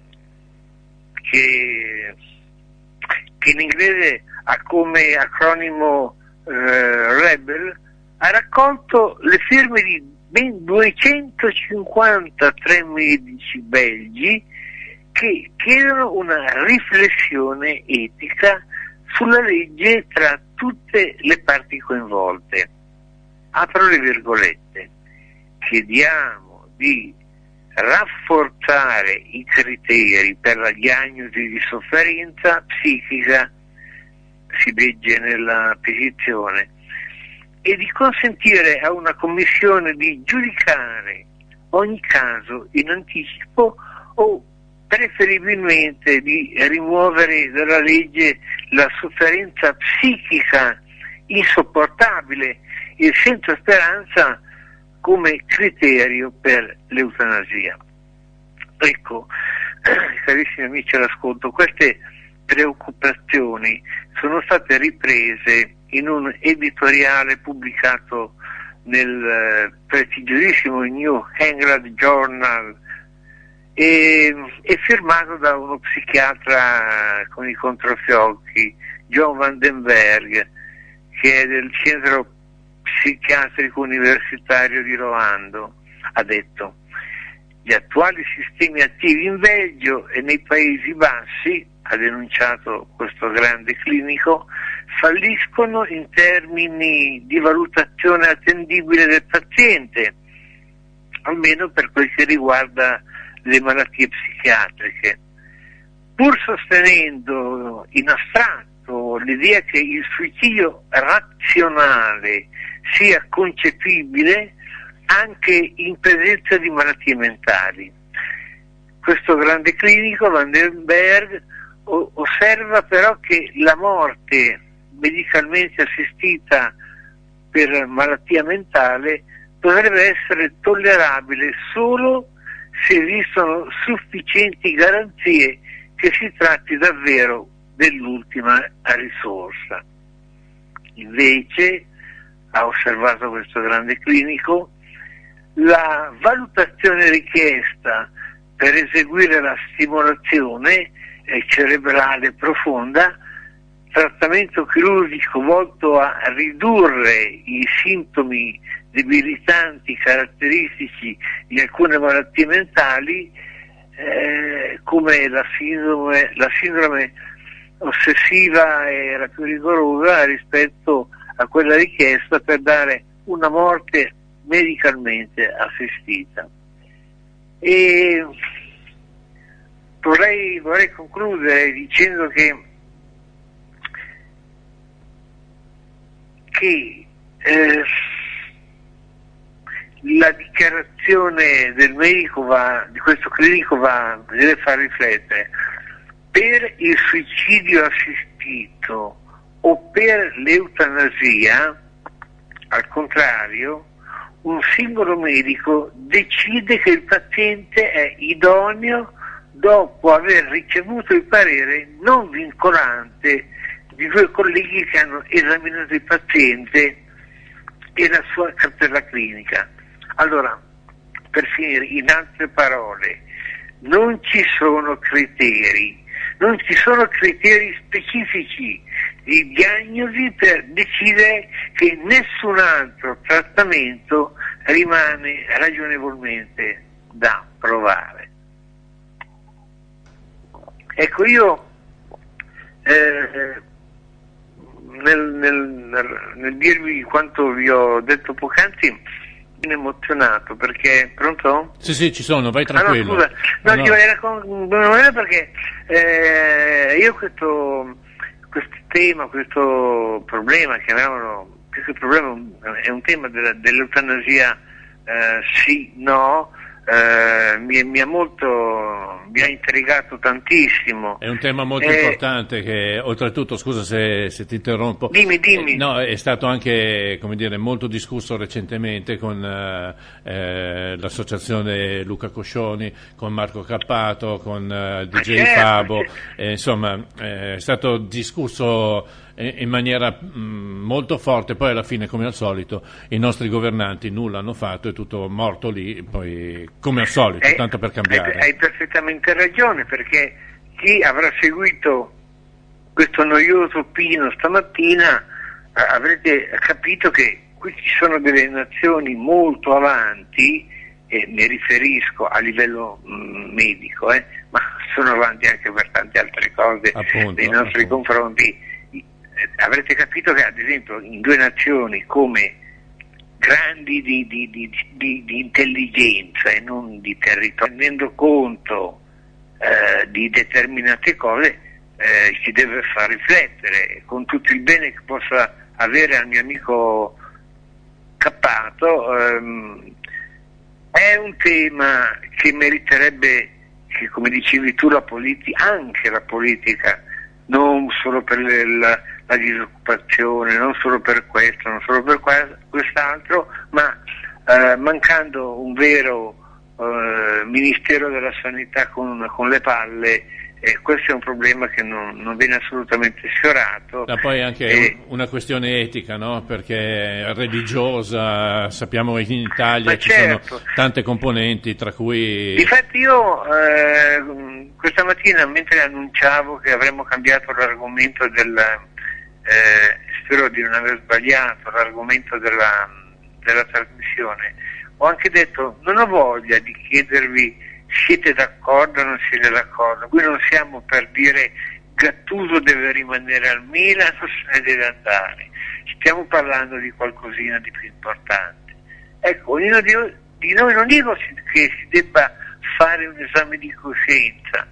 che, che in inglese ha come acronimo eh, REBEL, ha raccolto le firme di ben duecentocinquantatré medici belgi che chiedono una riflessione etica sulla legge tra tutte le parti coinvolte. Apro le virgolette. Chiediamo di rafforzare i criteri per la diagnosi di sofferenza psichica, si legge nella petizione, e di consentire a una commissione di giudicare ogni caso in anticipo o preferibilmente di rimuovere dalla legge la sofferenza psichica insopportabile e senza speranza come criterio per l'eutanasia. Ecco, carissimi amici all'ascolto, queste preoccupazioni sono state riprese in un editoriale pubblicato nel eh, prestigiosissimo New England Journal e, e firmato da uno psichiatra con i controfiocchi, John Vandenberg, che è del Centro Psichiatrico Universitario di Roando. Ha detto: gli attuali sistemi attivi in Belgio e nei Paesi Bassi, ha denunciato questo grande clinico, falliscono in termini di valutazione attendibile del paziente, almeno per quel che riguarda le malattie psichiatriche. Pur sostenendo in astratto l'idea che il suicidio razionale sia concepibile anche in presenza di malattie mentali, questo grande clinico, Vandenberg, osserva però che la morte medicalmente assistita per malattia mentale dovrebbe essere tollerabile solo se esistono sufficienti garanzie che si tratti davvero dell'ultima risorsa. Invece, ha osservato questo grande clinico, la valutazione richiesta per eseguire la stimolazione cerebrale profonda, trattamento chirurgico volto a ridurre i sintomi debilitanti caratteristici di alcune malattie mentali, eh, come la sindrome, la sindrome ossessiva era più rigorosa rispetto a quella richiesta per dare una morte medicalmente assistita. E vorrei, vorrei concludere dicendo che, che eh, la dichiarazione del medico va, di questo clinico va, deve far riflettere. Per il suicidio assistito o per l'eutanasia, al contrario, un singolo medico decide che il paziente è idoneo dopo aver ricevuto il parere non vincolante di due colleghi che hanno esaminato il paziente e la sua cartella clinica. Allora, per finire, in altre parole, non ci sono criteri, non ci sono criteri specifici di diagnosi per decidere che nessun altro trattamento rimane ragionevolmente da provare. Ecco, io eh, nel, nel, nel dirvi quanto vi ho detto poc'anzi emozionato perché pronto? Sì, sì, ci sono, vai tranquillo. Ah, no, scusa, no, No, ci no. era con non perché eh, io questo questo tema, questo problema, chiamiamolo, questo problema è un tema della, dell'eutanasia eh, sì, no, eh, mi, mi ha molto mi ha intrigato tantissimo. È un tema molto Eh, importante che oltretutto, scusa se, se ti interrompo, Dimmi, dimmi. eh, no, è stato anche, come dire, molto discusso recentemente con eh, eh, l'associazione Luca Coscioni, con Marco Cappato, con eh, D J certo, Fabo, sì. eh, insomma eh, è stato discusso in in maniera mh, molto forte, poi alla fine, come al solito, i nostri governanti nulla hanno fatto, è tutto morto lì, poi come al solito, Eh, tanto per hai, cambiare. hai perfettamente ragione, perché chi avrà seguito questo noioso Pino stamattina eh, avrete capito che qui ci sono delle nazioni molto avanti, e mi riferisco a livello mh, medico, eh, ma sono avanti anche per tante altre cose Appunto, nei nostri appunto. confronti. Eh, avrete capito che ad esempio in due nazioni come grandi di, di, di, di, di intelligenza e non di territorio, tenendo conto eh, di determinate cose, eh, ci deve far riflettere, con tutto il bene che possa avere al mio amico Cappato. Ehm, è un tema che meriterebbe che, come dicevi tu, la politica, anche la politica, non solo per le, la, la disoccupazione, non solo per questo, non solo per que- quest'altro, ma eh, mancando un vero eh, Ministero della Sanità con, con le palle, eh, questo è un problema che non, non viene assolutamente sfiorato. Ma poi anche Eh, un- una questione etica, no? Perché religiosa, sappiamo che in Italia Ma ci certo. sono tante componenti, tra cui... Difatti io eh, questa mattina, mentre annunciavo che avremmo cambiato l'argomento del, eh, spero di non aver sbagliato, l'argomento della, della trasmissione, ho anche detto non ho voglia di chiedervi siete d'accordo o non siete d'accordo, qui non siamo per dire Gattuso deve rimanere al Milan o se ne deve andare, stiamo parlando di qualcosina di più importante. Ecco, ognuno di, di noi, non dico si- che si debba fare un esame di coscienza,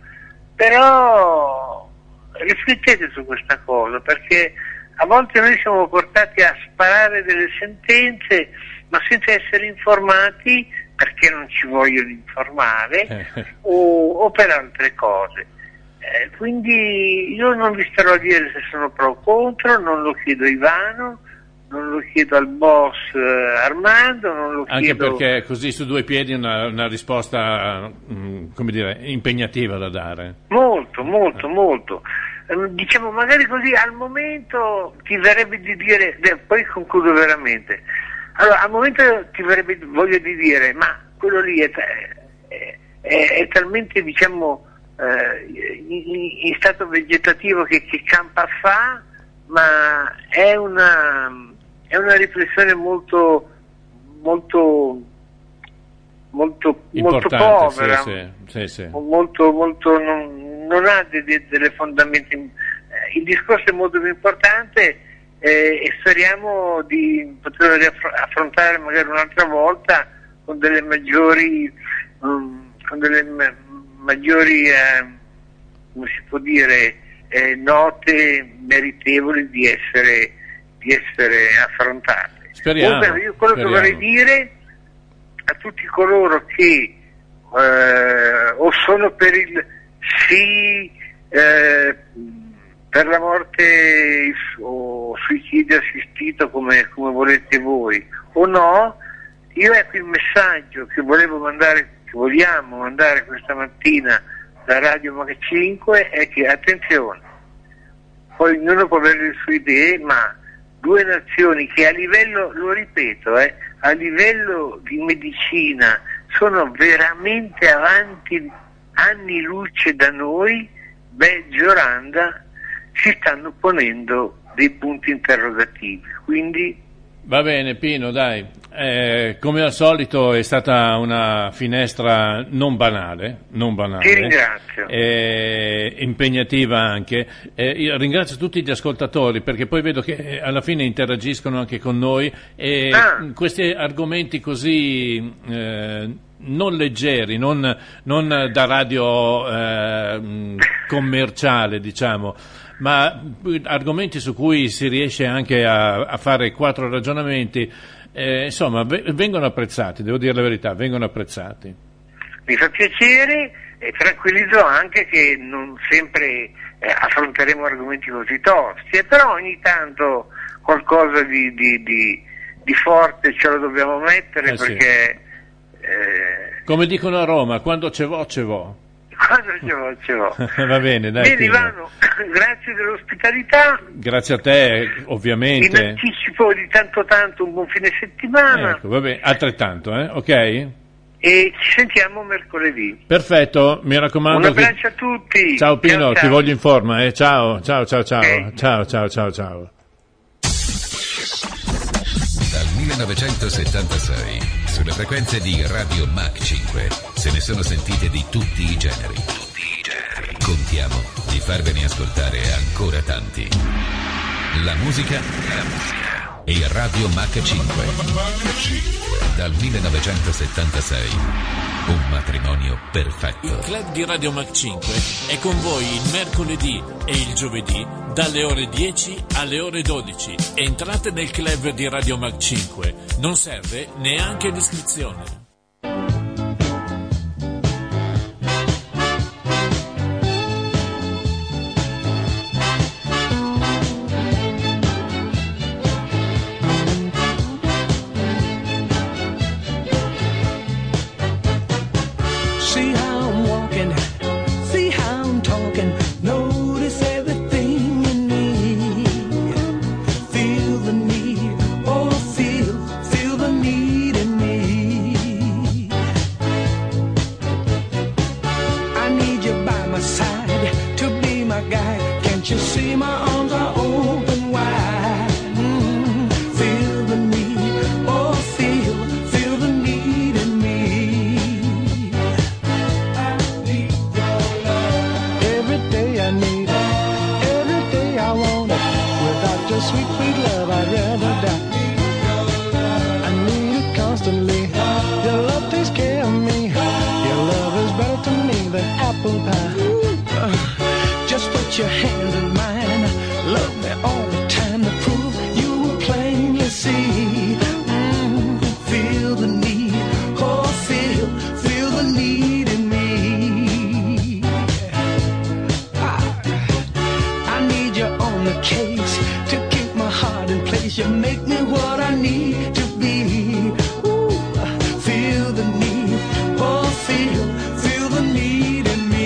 però riflettete su questa cosa, perché a volte noi siamo portati a sparare delle sentenze ma senza essere informati, perché non ci vogliono informare o, o per altre cose. Eh, quindi io non vi starò a dire se sono pro o contro, non lo chiedo a Ivano, non lo chiedo al boss eh, Armando, non lo Anche chiedo... perché così su due piedi una, una risposta, mh, come dire, impegnativa da dare. Molto, molto, molto. Eh, Diciamo, magari così al momento ti verrebbe di dire, beh, poi concludo veramente. Allora, al momento ti verrebbe voglia di dire, ma quello lì è, è, è, è talmente, diciamo, eh, in, in stato vegetativo che, che campa fa, ma è una, è una riflessione molto, molto, molto, molto Importante, povera. sì, sì, sì, sì. molto, molto non, non ha de- de- delle fondamenta. Eh, il discorso è molto più importante eh, e speriamo di poterlo riaffr- affrontare magari un'altra volta con delle maggiori, um, con delle ma- maggiori, eh, come si può dire, eh, note meritevoli di essere, di essere affrontate. Speriamo, Comunque, io quello speriamo. che vorrei dire a tutti coloro che eh, o sono per il sì eh, per la morte o suicidio assistito come, come volete voi o no, io ecco il messaggio che volevo mandare, che vogliamo mandare questa mattina da Radio Mac cinque è che attenzione, poi ognuno può avere le sue idee, ma due nazioni che a livello, lo ripeto, eh, a livello di medicina sono veramente avanti anni luce da noi, Belgio e Olanda, si stanno ponendo dei punti interrogativi. Quindi Va bene Pino, dai, eh, come al solito è stata una finestra non banale, non banale. Ti ringrazio. Eh, impegnativa anche. Eh, io ringrazio tutti gli ascoltatori perché poi vedo che alla fine interagiscono anche con noi e Ah. questi argomenti così eh, non leggeri, non, non da radio eh, commerciale, diciamo, ma argomenti su cui si riesce anche a, a fare quattro ragionamenti, eh, insomma, v- vengono apprezzati, devo dire la verità, vengono apprezzati. Mi fa piacere e tranquillizzo anche che non sempre eh, affronteremo argomenti così tosti, eh, però ogni tanto qualcosa di, di, di, di forte ce lo dobbiamo mettere Eh sì. perché eh, Come dicono a Roma, quando ce vo, ce vo. quando ce l'ho, ce l'ho. Va bene, dai. Bene Pino. Ivano, grazie dell'ospitalità, Grazie a te, in ovviamente. anticipo di tanto tanto un buon fine settimana Ecco, va bene, altrettanto, eh? Ok? e ci sentiamo mercoledì. Perfetto, mi raccomando. Un che- abbraccio a tutti. Ciao Pino, Ciao, ti ciao. voglio in forma, eh? Ciao, ciao, ciao, ciao. Ok. Ciao, ciao, ciao, ciao. Dal millenovecentosettantasei, sulle frequenze di Radio Mach cinque, se ne sono sentite di tutti i generi. Contiamo di farvene ascoltare ancora tanti. La musica, la musica e Radio Mach cinque. Dal millenovecentosettantasei, un matrimonio perfetto. Il club di Radio Mach cinque è con voi il mercoledì e il giovedì dalle ore dieci alle ore dodici. Entrate nel club di Radio Mach cinque, non serve neanche l'iscrizione. See how I'm walking, see how I'm talking, notice everything in me. Feel the need, oh feel, feel the need in me. I need you by my side to be my guide. Can't you see my arms are open wide? Mm, feel the need, oh feel, feel the need in me. Every day I need it, every day I want it. Without your sweet, sweet love, I'd rather die. I need it constantly. Your love takes care of me. Your love is better to me than apple pie. Uh, just put your hand in mine. Love me all the time to prove you will plainly see. Mm, feel the need, oh feel, feel the need in me. I need you on the case to keep my heart in place. You make me what I need to be. Ooh, feel the need, oh feel, feel the need in me.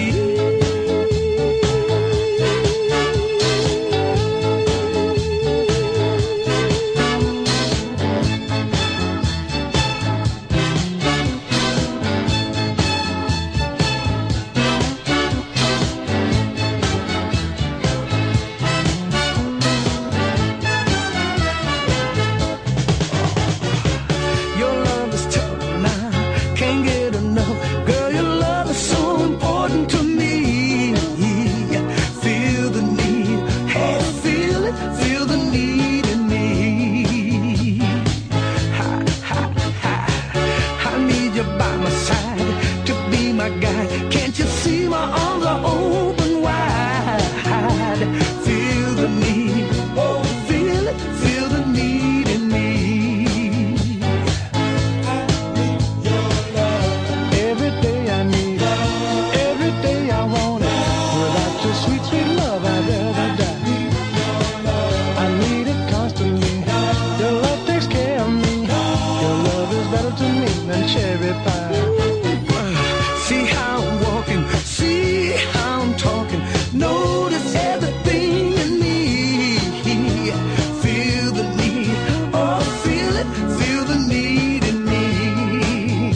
Your love is tough now, can't get enough. Girl, your love is so important to me. Feel the need, hey, feel it, feel the need in me. Ha, ha, ha. I need you by my side to be my guide. Can't you see my arms are open wide? Feel the need, oh, feel it, feel the need in me. Every day I need it, every day I want it. Without your sweet, sweet love, I'd rather die. I need it constantly. Your love takes care of me. Your love is better to me than cherry pie. See how I'm walking, see how I'm talking. Notice everything in me. Feel the need, oh feel it, feel the need in me.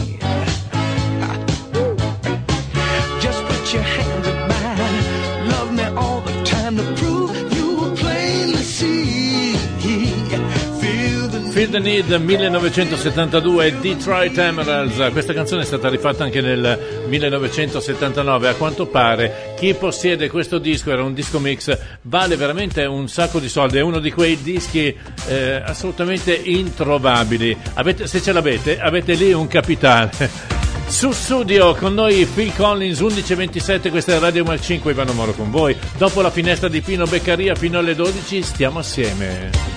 Just put your hands in mine. Love me all the time to prove you will plainly see. Feel the need. Feel the Need millenovecentosettantadue, Detroit Emeralds. Questa canzone è stata rifatta anche nel millenovecentosettantanove. A quanto pare chi possiede questo disco, era un disco mix, vale veramente un sacco di soldi, è uno di quei dischi eh, assolutamente introvabili. Avete, se ce l'avete, avete lì un capitale. Su studio con noi Phil Collins, undici e ventisette, questa è Radio Mac cinque, Ivano Moro con voi. Dopo la finestra di Pino Beccaria fino alle dodici stiamo assieme.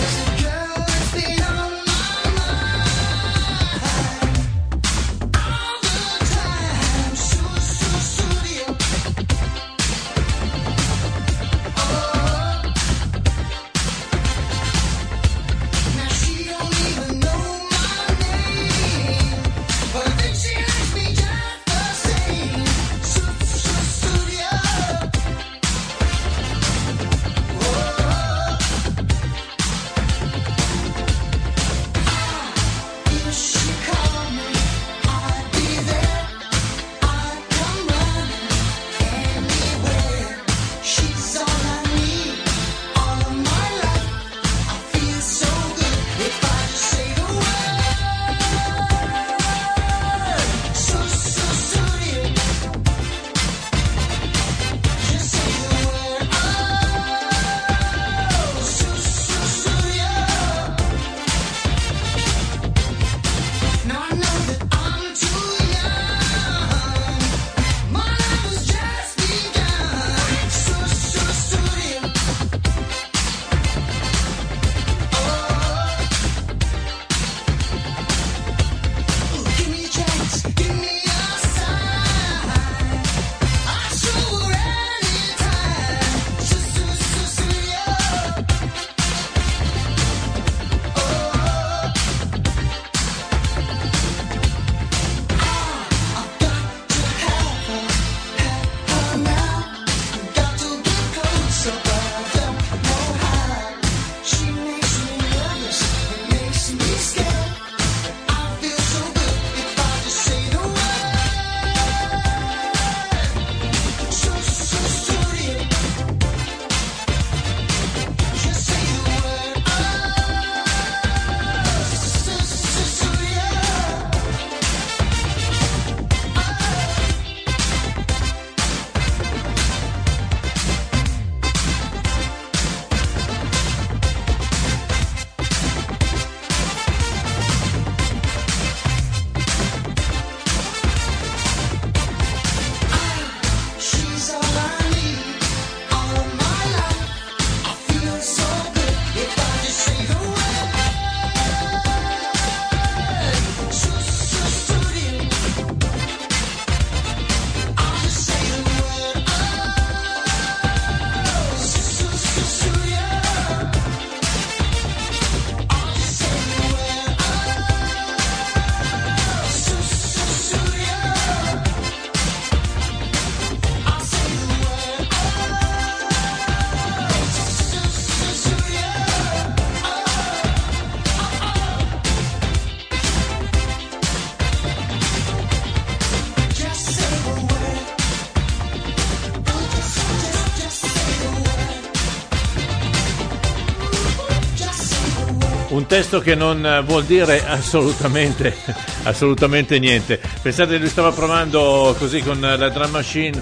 Un testo che non vuol dire assolutamente, assolutamente niente. Pensate, lui stava provando così con la drum machine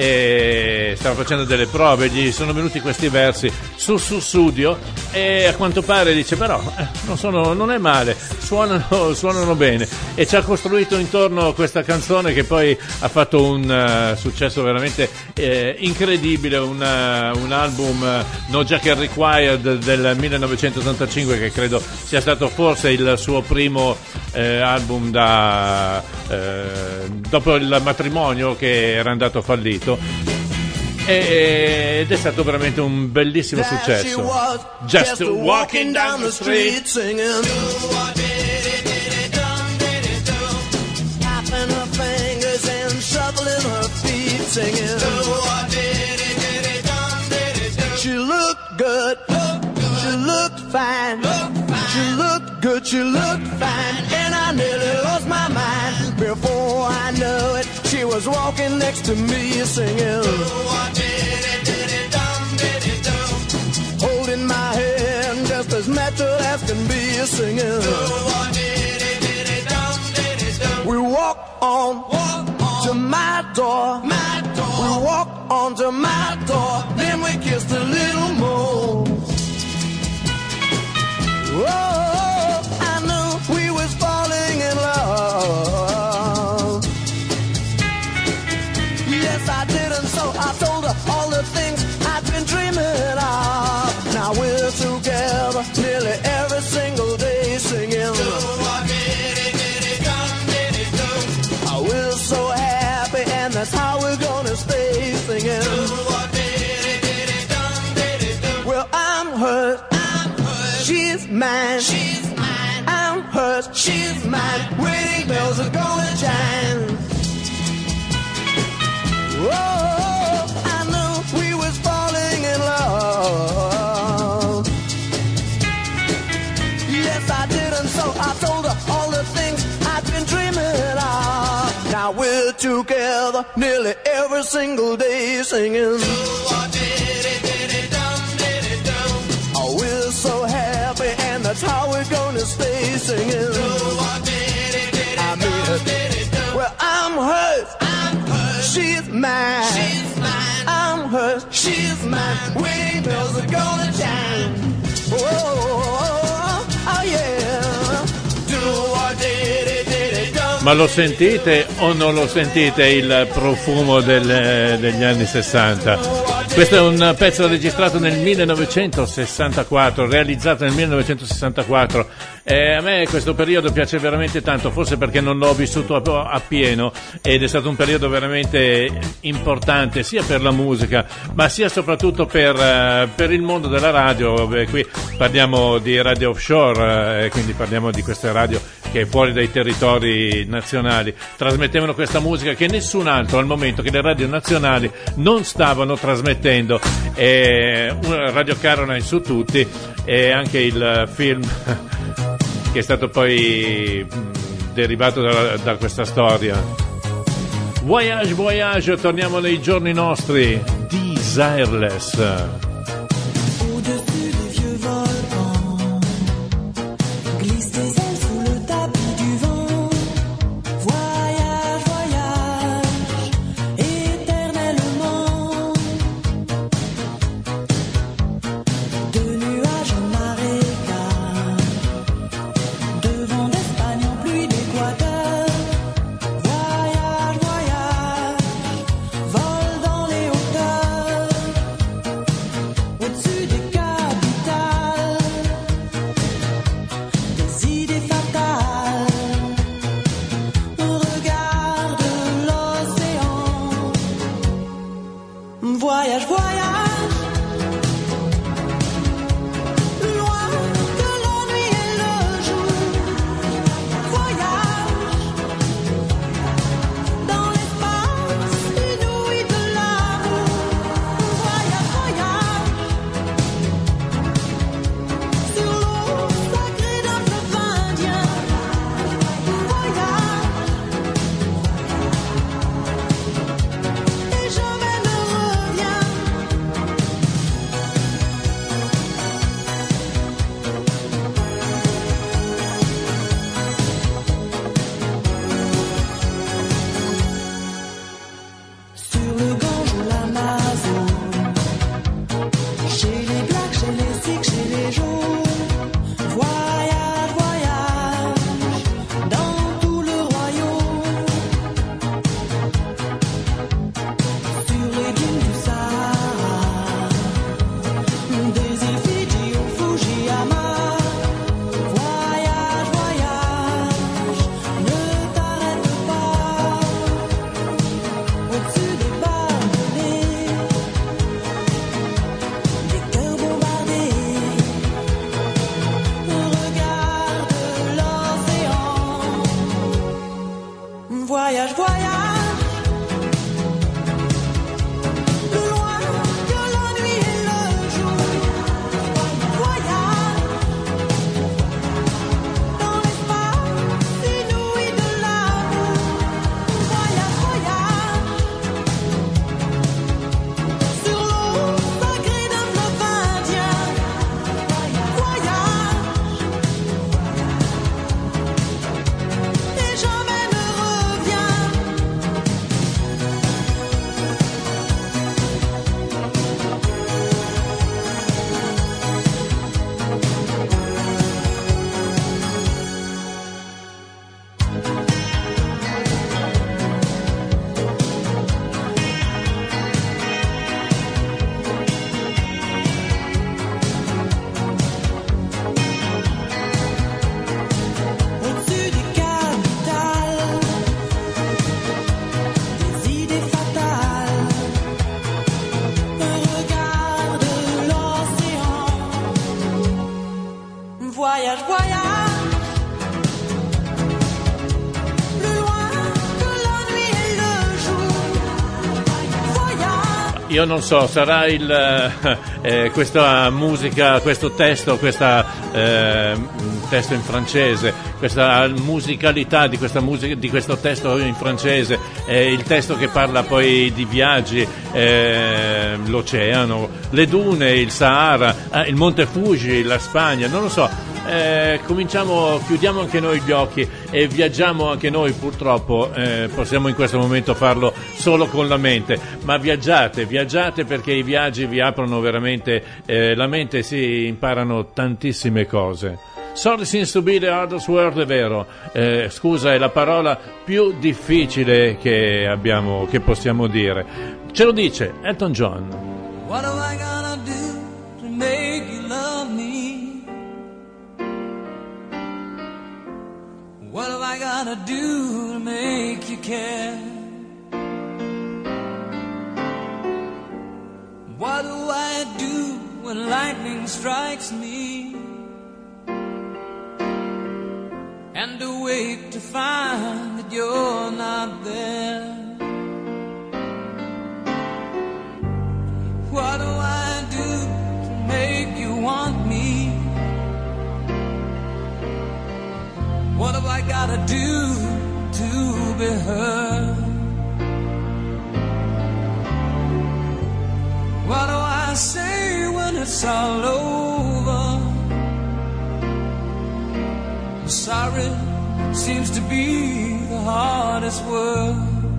e stava facendo delle prove, gli sono venuti questi versi su su studio e a quanto pare dice però eh, non, sono, non è male, suonano, suonano bene, e ci ha costruito intorno questa canzone che poi ha fatto un uh, successo veramente eh, incredibile, una, un album uh, No Jacket Required del millenovecentottantacinque, che credo sia stato forse il suo primo eh, album da eh, dopo il matrimonio che era andato fallito, ed è stato veramente un bellissimo successo. Just walking down the street singing, tapping her fingers and shuffling her feet singing. She looked good, she looked fine, she looked good, she looked fine, and I nearly lost my mind. Before I knew it, she was walking next to me singing, holding my hand just as natural as can be day singing. We walk on, to my door. We walk on to my door. Then we kissed a little more. Oh, I knew we was falling in love. Yes, I did, and so I told her all the things I'd been dreaming of. Now we're together nearly every single day singing. Oh, we're so happy, and that's how we're gonna stay singing. Well, I'm hers. She's mine. She's mine. I'm hers. She's mine. Wedding bells are gonna chime. Oh, I knew we was falling in love. Yes, I did, and so I told her all the things I've been dreaming of. Now we're together nearly every single day singing. Oh, we're so happy, and that's how we're gonna stay singing. I mean it. Well, I'm hers. She's mine. She's mine. I'm hers. She's mine. Wedding bells are gonna chime. Oh, oh, oh yeah. Do what did it, did it, dum. Ma lo sentite o non lo sentite il profumo del, degli anni sessanta? Questo è un pezzo registrato nel millenovecentosessantaquattro, realizzato nel millenovecentosessantaquattro. E a me questo periodo piace veramente tanto, forse perché non l'ho vissuto appieno, ed è stato un periodo veramente importante sia per la musica, ma sia soprattutto per, per il mondo della radio. Beh, qui parliamo di radio offshore, eh, quindi parliamo di queste radio che fuori dai territori nazionali trasmettevano questa musica che nessun altro al momento, che le radio nazionali non stavano trasmettendo. E Radio Caroline su tutti, e anche il film che è stato poi derivato da, da questa storia. Voyage, voyage, torniamo nei giorni nostri. Desireless. io non so, sarà il, eh, questa musica, questo testo, questo eh, testo in francese, questa musicalità di questa musica, di questo testo in francese, eh, il testo che parla poi di viaggi, eh, l'oceano, le dune, il Sahara, eh, il Monte Fuji, la Spagna, non lo so. Eh, cominciamo, chiudiamo anche noi gli occhi e viaggiamo anche noi, purtroppo eh, possiamo in questo momento farlo solo con la mente, ma viaggiate, viaggiate perché i viaggi vi aprono veramente eh, la mente e si imparano tantissime cose. Sorry seems to be the hardest word, è vero, eh, scusa è la parola più difficile che abbiamo, che possiamo dire, ce lo dice Elton John. What am I gonna do to make you love me? What have I gotta do to make you care? What do I do when lightning strikes me? And awake to find that you're not there. What do I do to make you want me? What have I gotta do to be heard? What do I say when it's all over? Sorry seems to be the hardest word.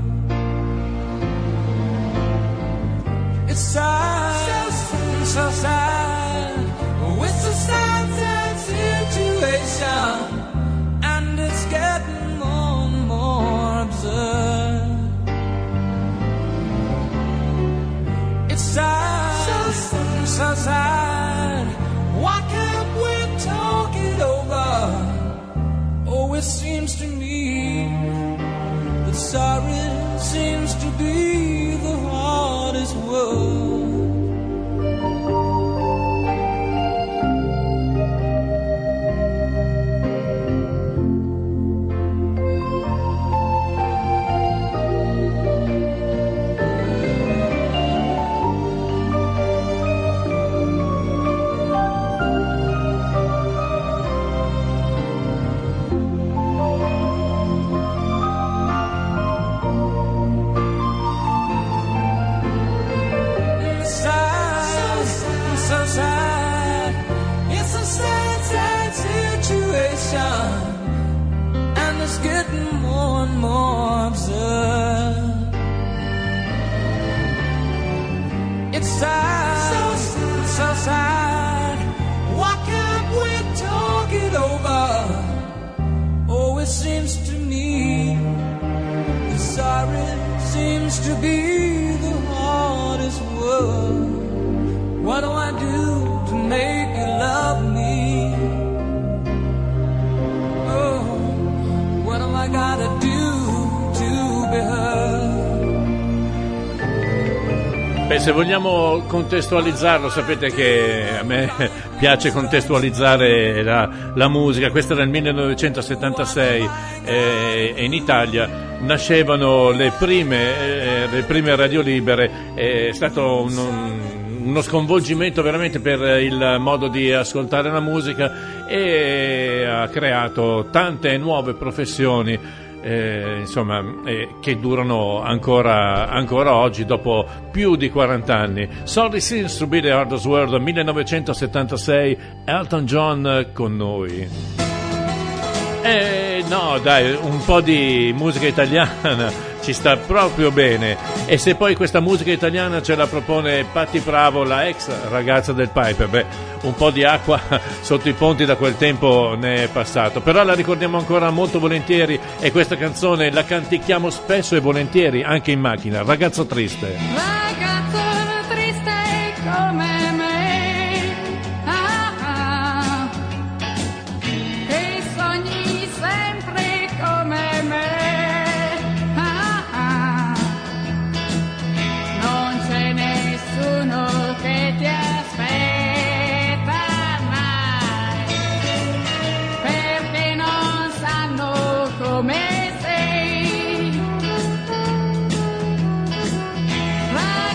It's sad, so, so sad. Oh, it's a sad, sad situation. And it's getting more and more absurd. It's sad, so, so, so sad. Why can't we talk it over? Oh, it seems to me that sorry seems to be the hardest word. And it's getting more and more absurd. It's sad, so sad, so sad. Why can't we talk it over? Oh, it seems to me that sorry seems to be the hardest word. What do I do to make you love me? What am I gotta do to be heard? Beh, se vogliamo contestualizzarlo, sapete che a me piace contestualizzare la, la musica. Questo era il millenovecentosettantasei eh, e in Italia nascevano le prime, eh, le prime radio libere. È stato un, un uno sconvolgimento veramente per il modo di ascoltare la musica e ha creato tante nuove professioni eh, insomma eh, che durano ancora, ancora oggi dopo più di quaranta anni. Sorry seems to be the hardest word, millenovecentosettantasei, Elton John con noi. Eh, no dai, un po' di musica italiana ci sta proprio bene, e se poi questa musica italiana ce la propone Patti Bravo, la ex ragazza del Piper, beh, un po' di acqua sotto i ponti da quel tempo ne è passato, però la ricordiamo ancora molto volentieri e questa canzone la canticchiamo spesso e volentieri anche in macchina. Ragazzo triste. Ragazzo triste come me, ah, ah, che sogni sempre come me. Che ti aspetta mai, perché non sanno come sei.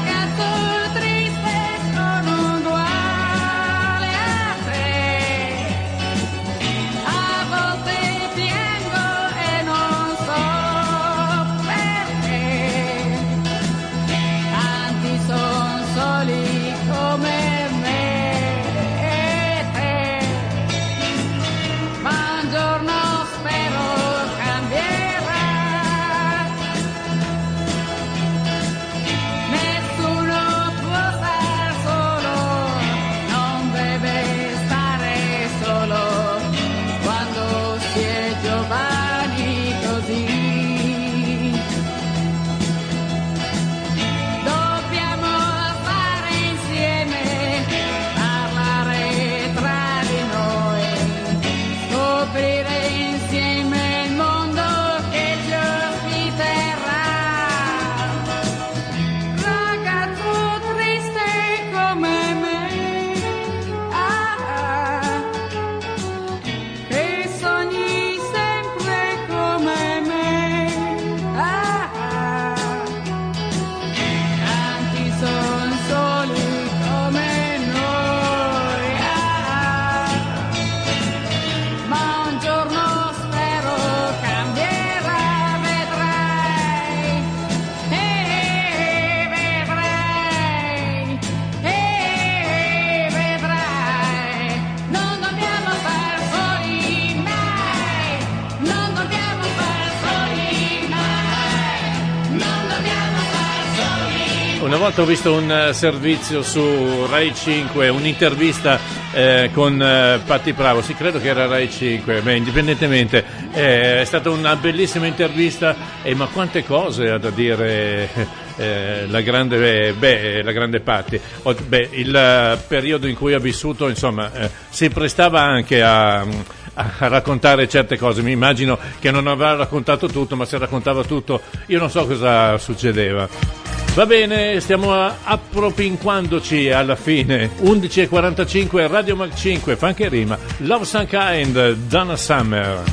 Una volta ho visto un uh, servizio su Rai cinque, un'intervista eh, con uh, Patti Bravo, sì, credo che era Rai cinque, beh, indipendentemente, eh, è stata una bellissima intervista, e ma quante cose ha da dire eh, la grande, beh, la grande Patti. O, beh, il uh, periodo in cui ha vissuto, insomma, eh, si prestava anche a... a raccontare certe cose. Mi immagino che non avrà raccontato tutto, ma se raccontava tutto io non so cosa succedeva. Va bene, stiamo appropinquandoci alla fine. undici e quarantacinque, Radio Mac cinque, fa anche rima. Love Some Kind, Donna Summer.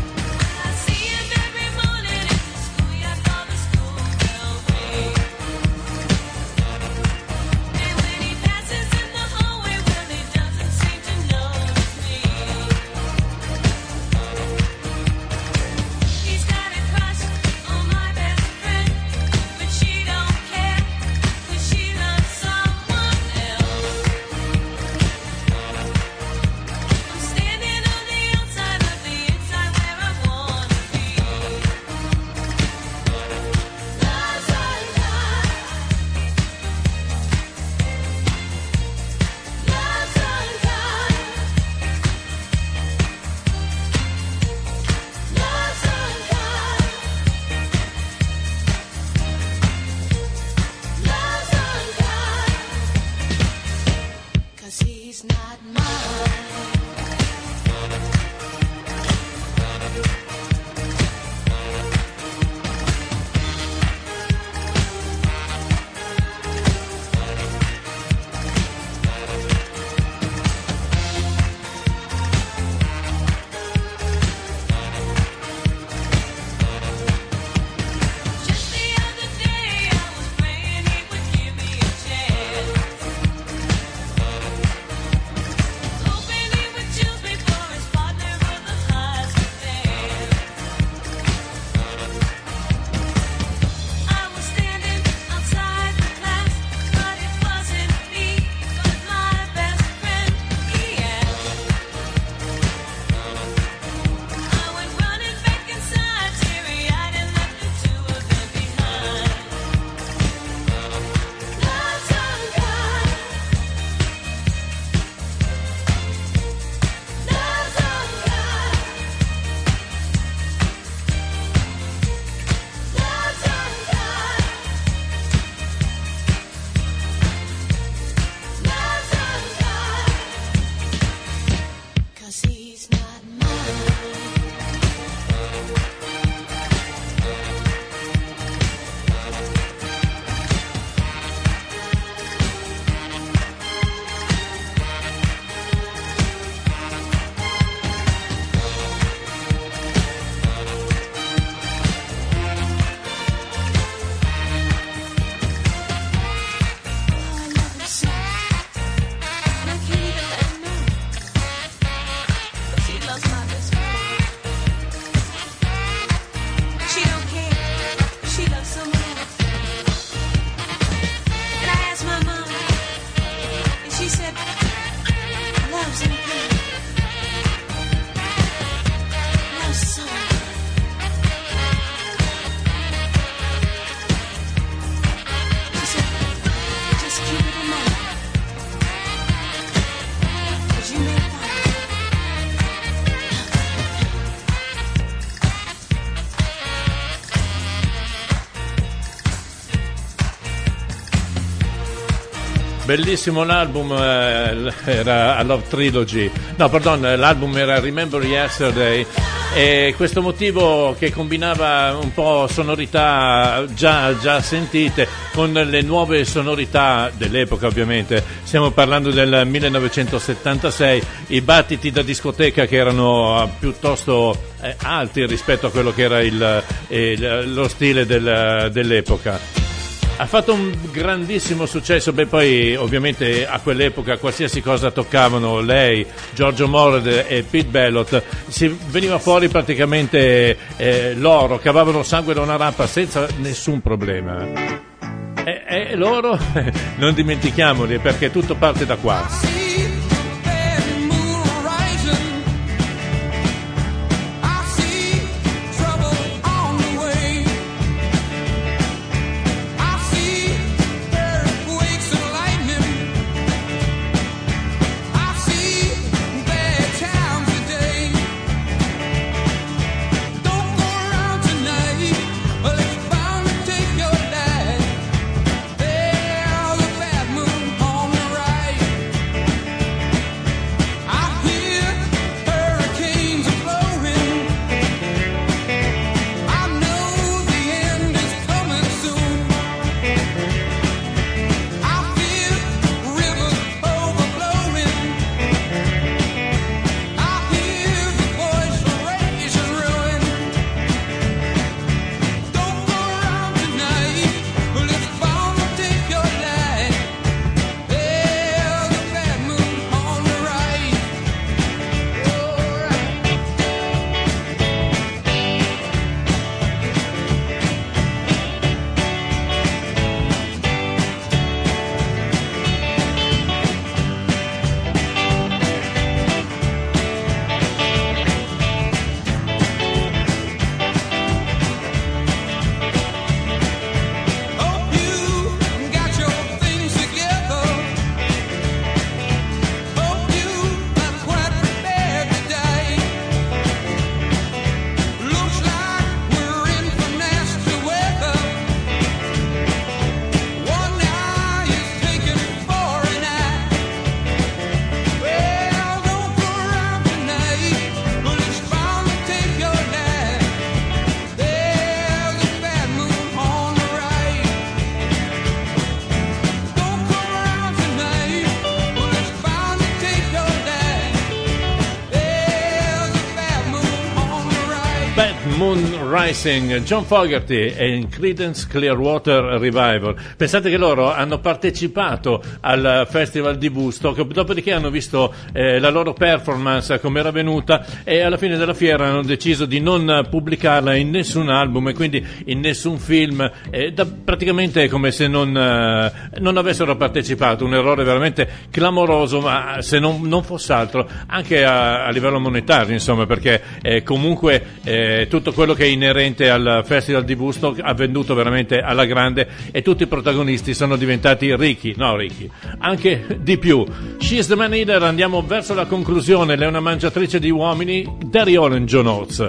Bellissimo l'album, eh, era a Love Trilogy, no pardon, l'album era Remember Yesterday, e questo motivo che combinava un po' sonorità già, già sentite con le nuove sonorità dell'epoca, ovviamente stiamo parlando del millenovecentosettantasei, i battiti da discoteca che erano piuttosto eh, alti rispetto a quello che era il, il, lo stile del, dell'epoca. Ha fatto un grandissimo successo, beh poi ovviamente a quell'epoca qualsiasi cosa toccavano lei, Giorgio Moroder e Pete Bellotte, si veniva fuori praticamente eh, l'oro, cavavano sangue da una rampa senza nessun problema. E, e loro, non dimentichiamoli, perché tutto parte da qua. Moon Rising, John Fogerty e Creedence Clearwater Revival. Pensate che loro hanno partecipato al Festival di Woodstock, dopodiché hanno visto eh, la loro performance come era venuta e alla fine della fiera hanno deciso di non pubblicarla in nessun album e quindi in nessun film, eh, da, praticamente è come se non, eh, non avessero partecipato. Un errore veramente clamoroso, ma se non, non fosse altro anche a, a livello monetario, insomma, perché eh, comunque eh, tutto quello che è inerente al Festival di Woodstock ha venduto veramente alla grande e tutti i protagonisti sono diventati ricchi, no ricchi, anche di più. She's the Man Eater, andiamo verso la conclusione. Lei è una mangiatrice di uomini, Gary Hall and John Oates.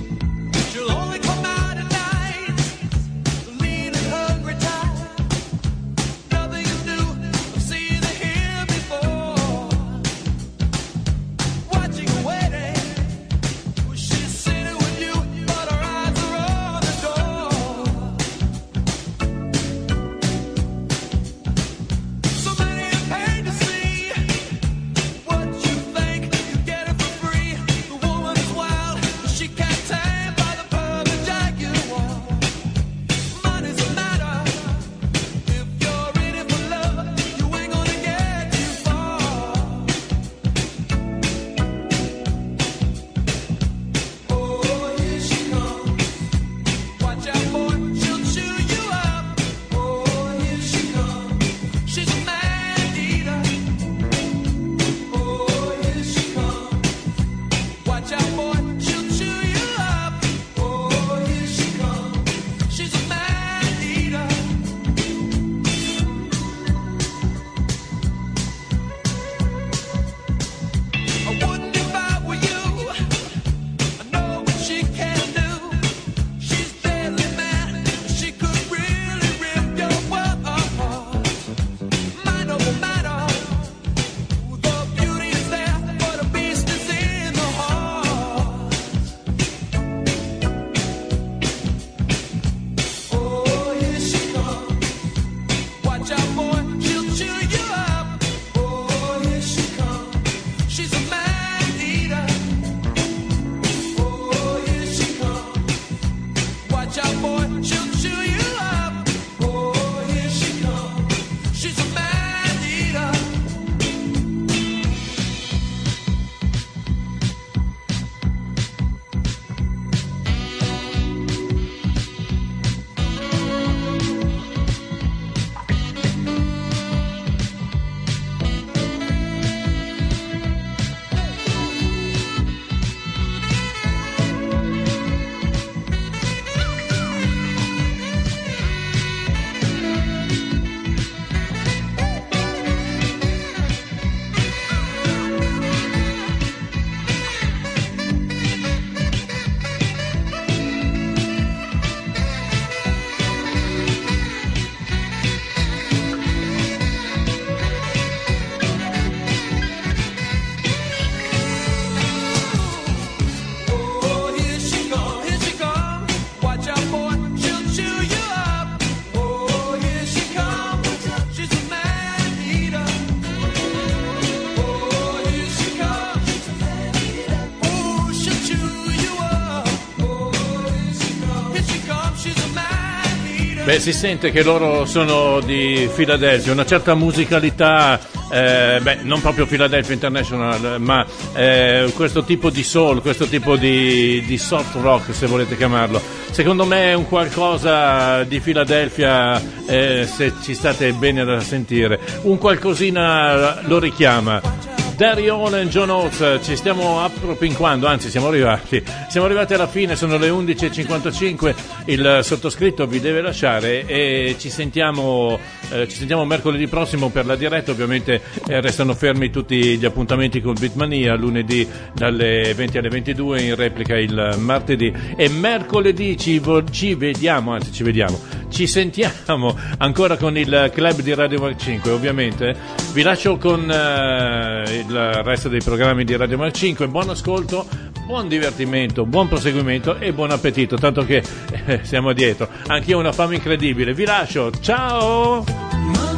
Beh, si sente che loro sono di Filadelfia, una certa musicalità, eh, beh, non proprio Philadelphia International, ma eh, questo tipo di soul, questo tipo di, di soft rock, se volete chiamarlo. Secondo me è un qualcosa di Filadelfia, eh, se ci state bene da sentire, un qualcosina lo richiama. Gary Hall and John Oates, ci stiamo appropinquando, anzi siamo arrivati, siamo arrivati alla fine, sono le undici e cinquantacinque, il sottoscritto vi deve lasciare e ci sentiamo, eh, ci sentiamo mercoledì prossimo per la diretta. Ovviamente eh, restano fermi tutti gli appuntamenti con Beatmania, lunedì dalle venti alle ventidue, in replica il martedì e mercoledì ci, vo- ci vediamo, anzi ci vediamo, ci sentiamo ancora con il club di Radio Mark cinque. Ovviamente vi lascio con eh, il resto dei programmi di Radio Mark cinque. Buon ascolto, buon divertimento, buon proseguimento e buon appetito, tanto che eh, siamo dietro. Anch'io ho una fame incredibile. Vi lascio, ciao!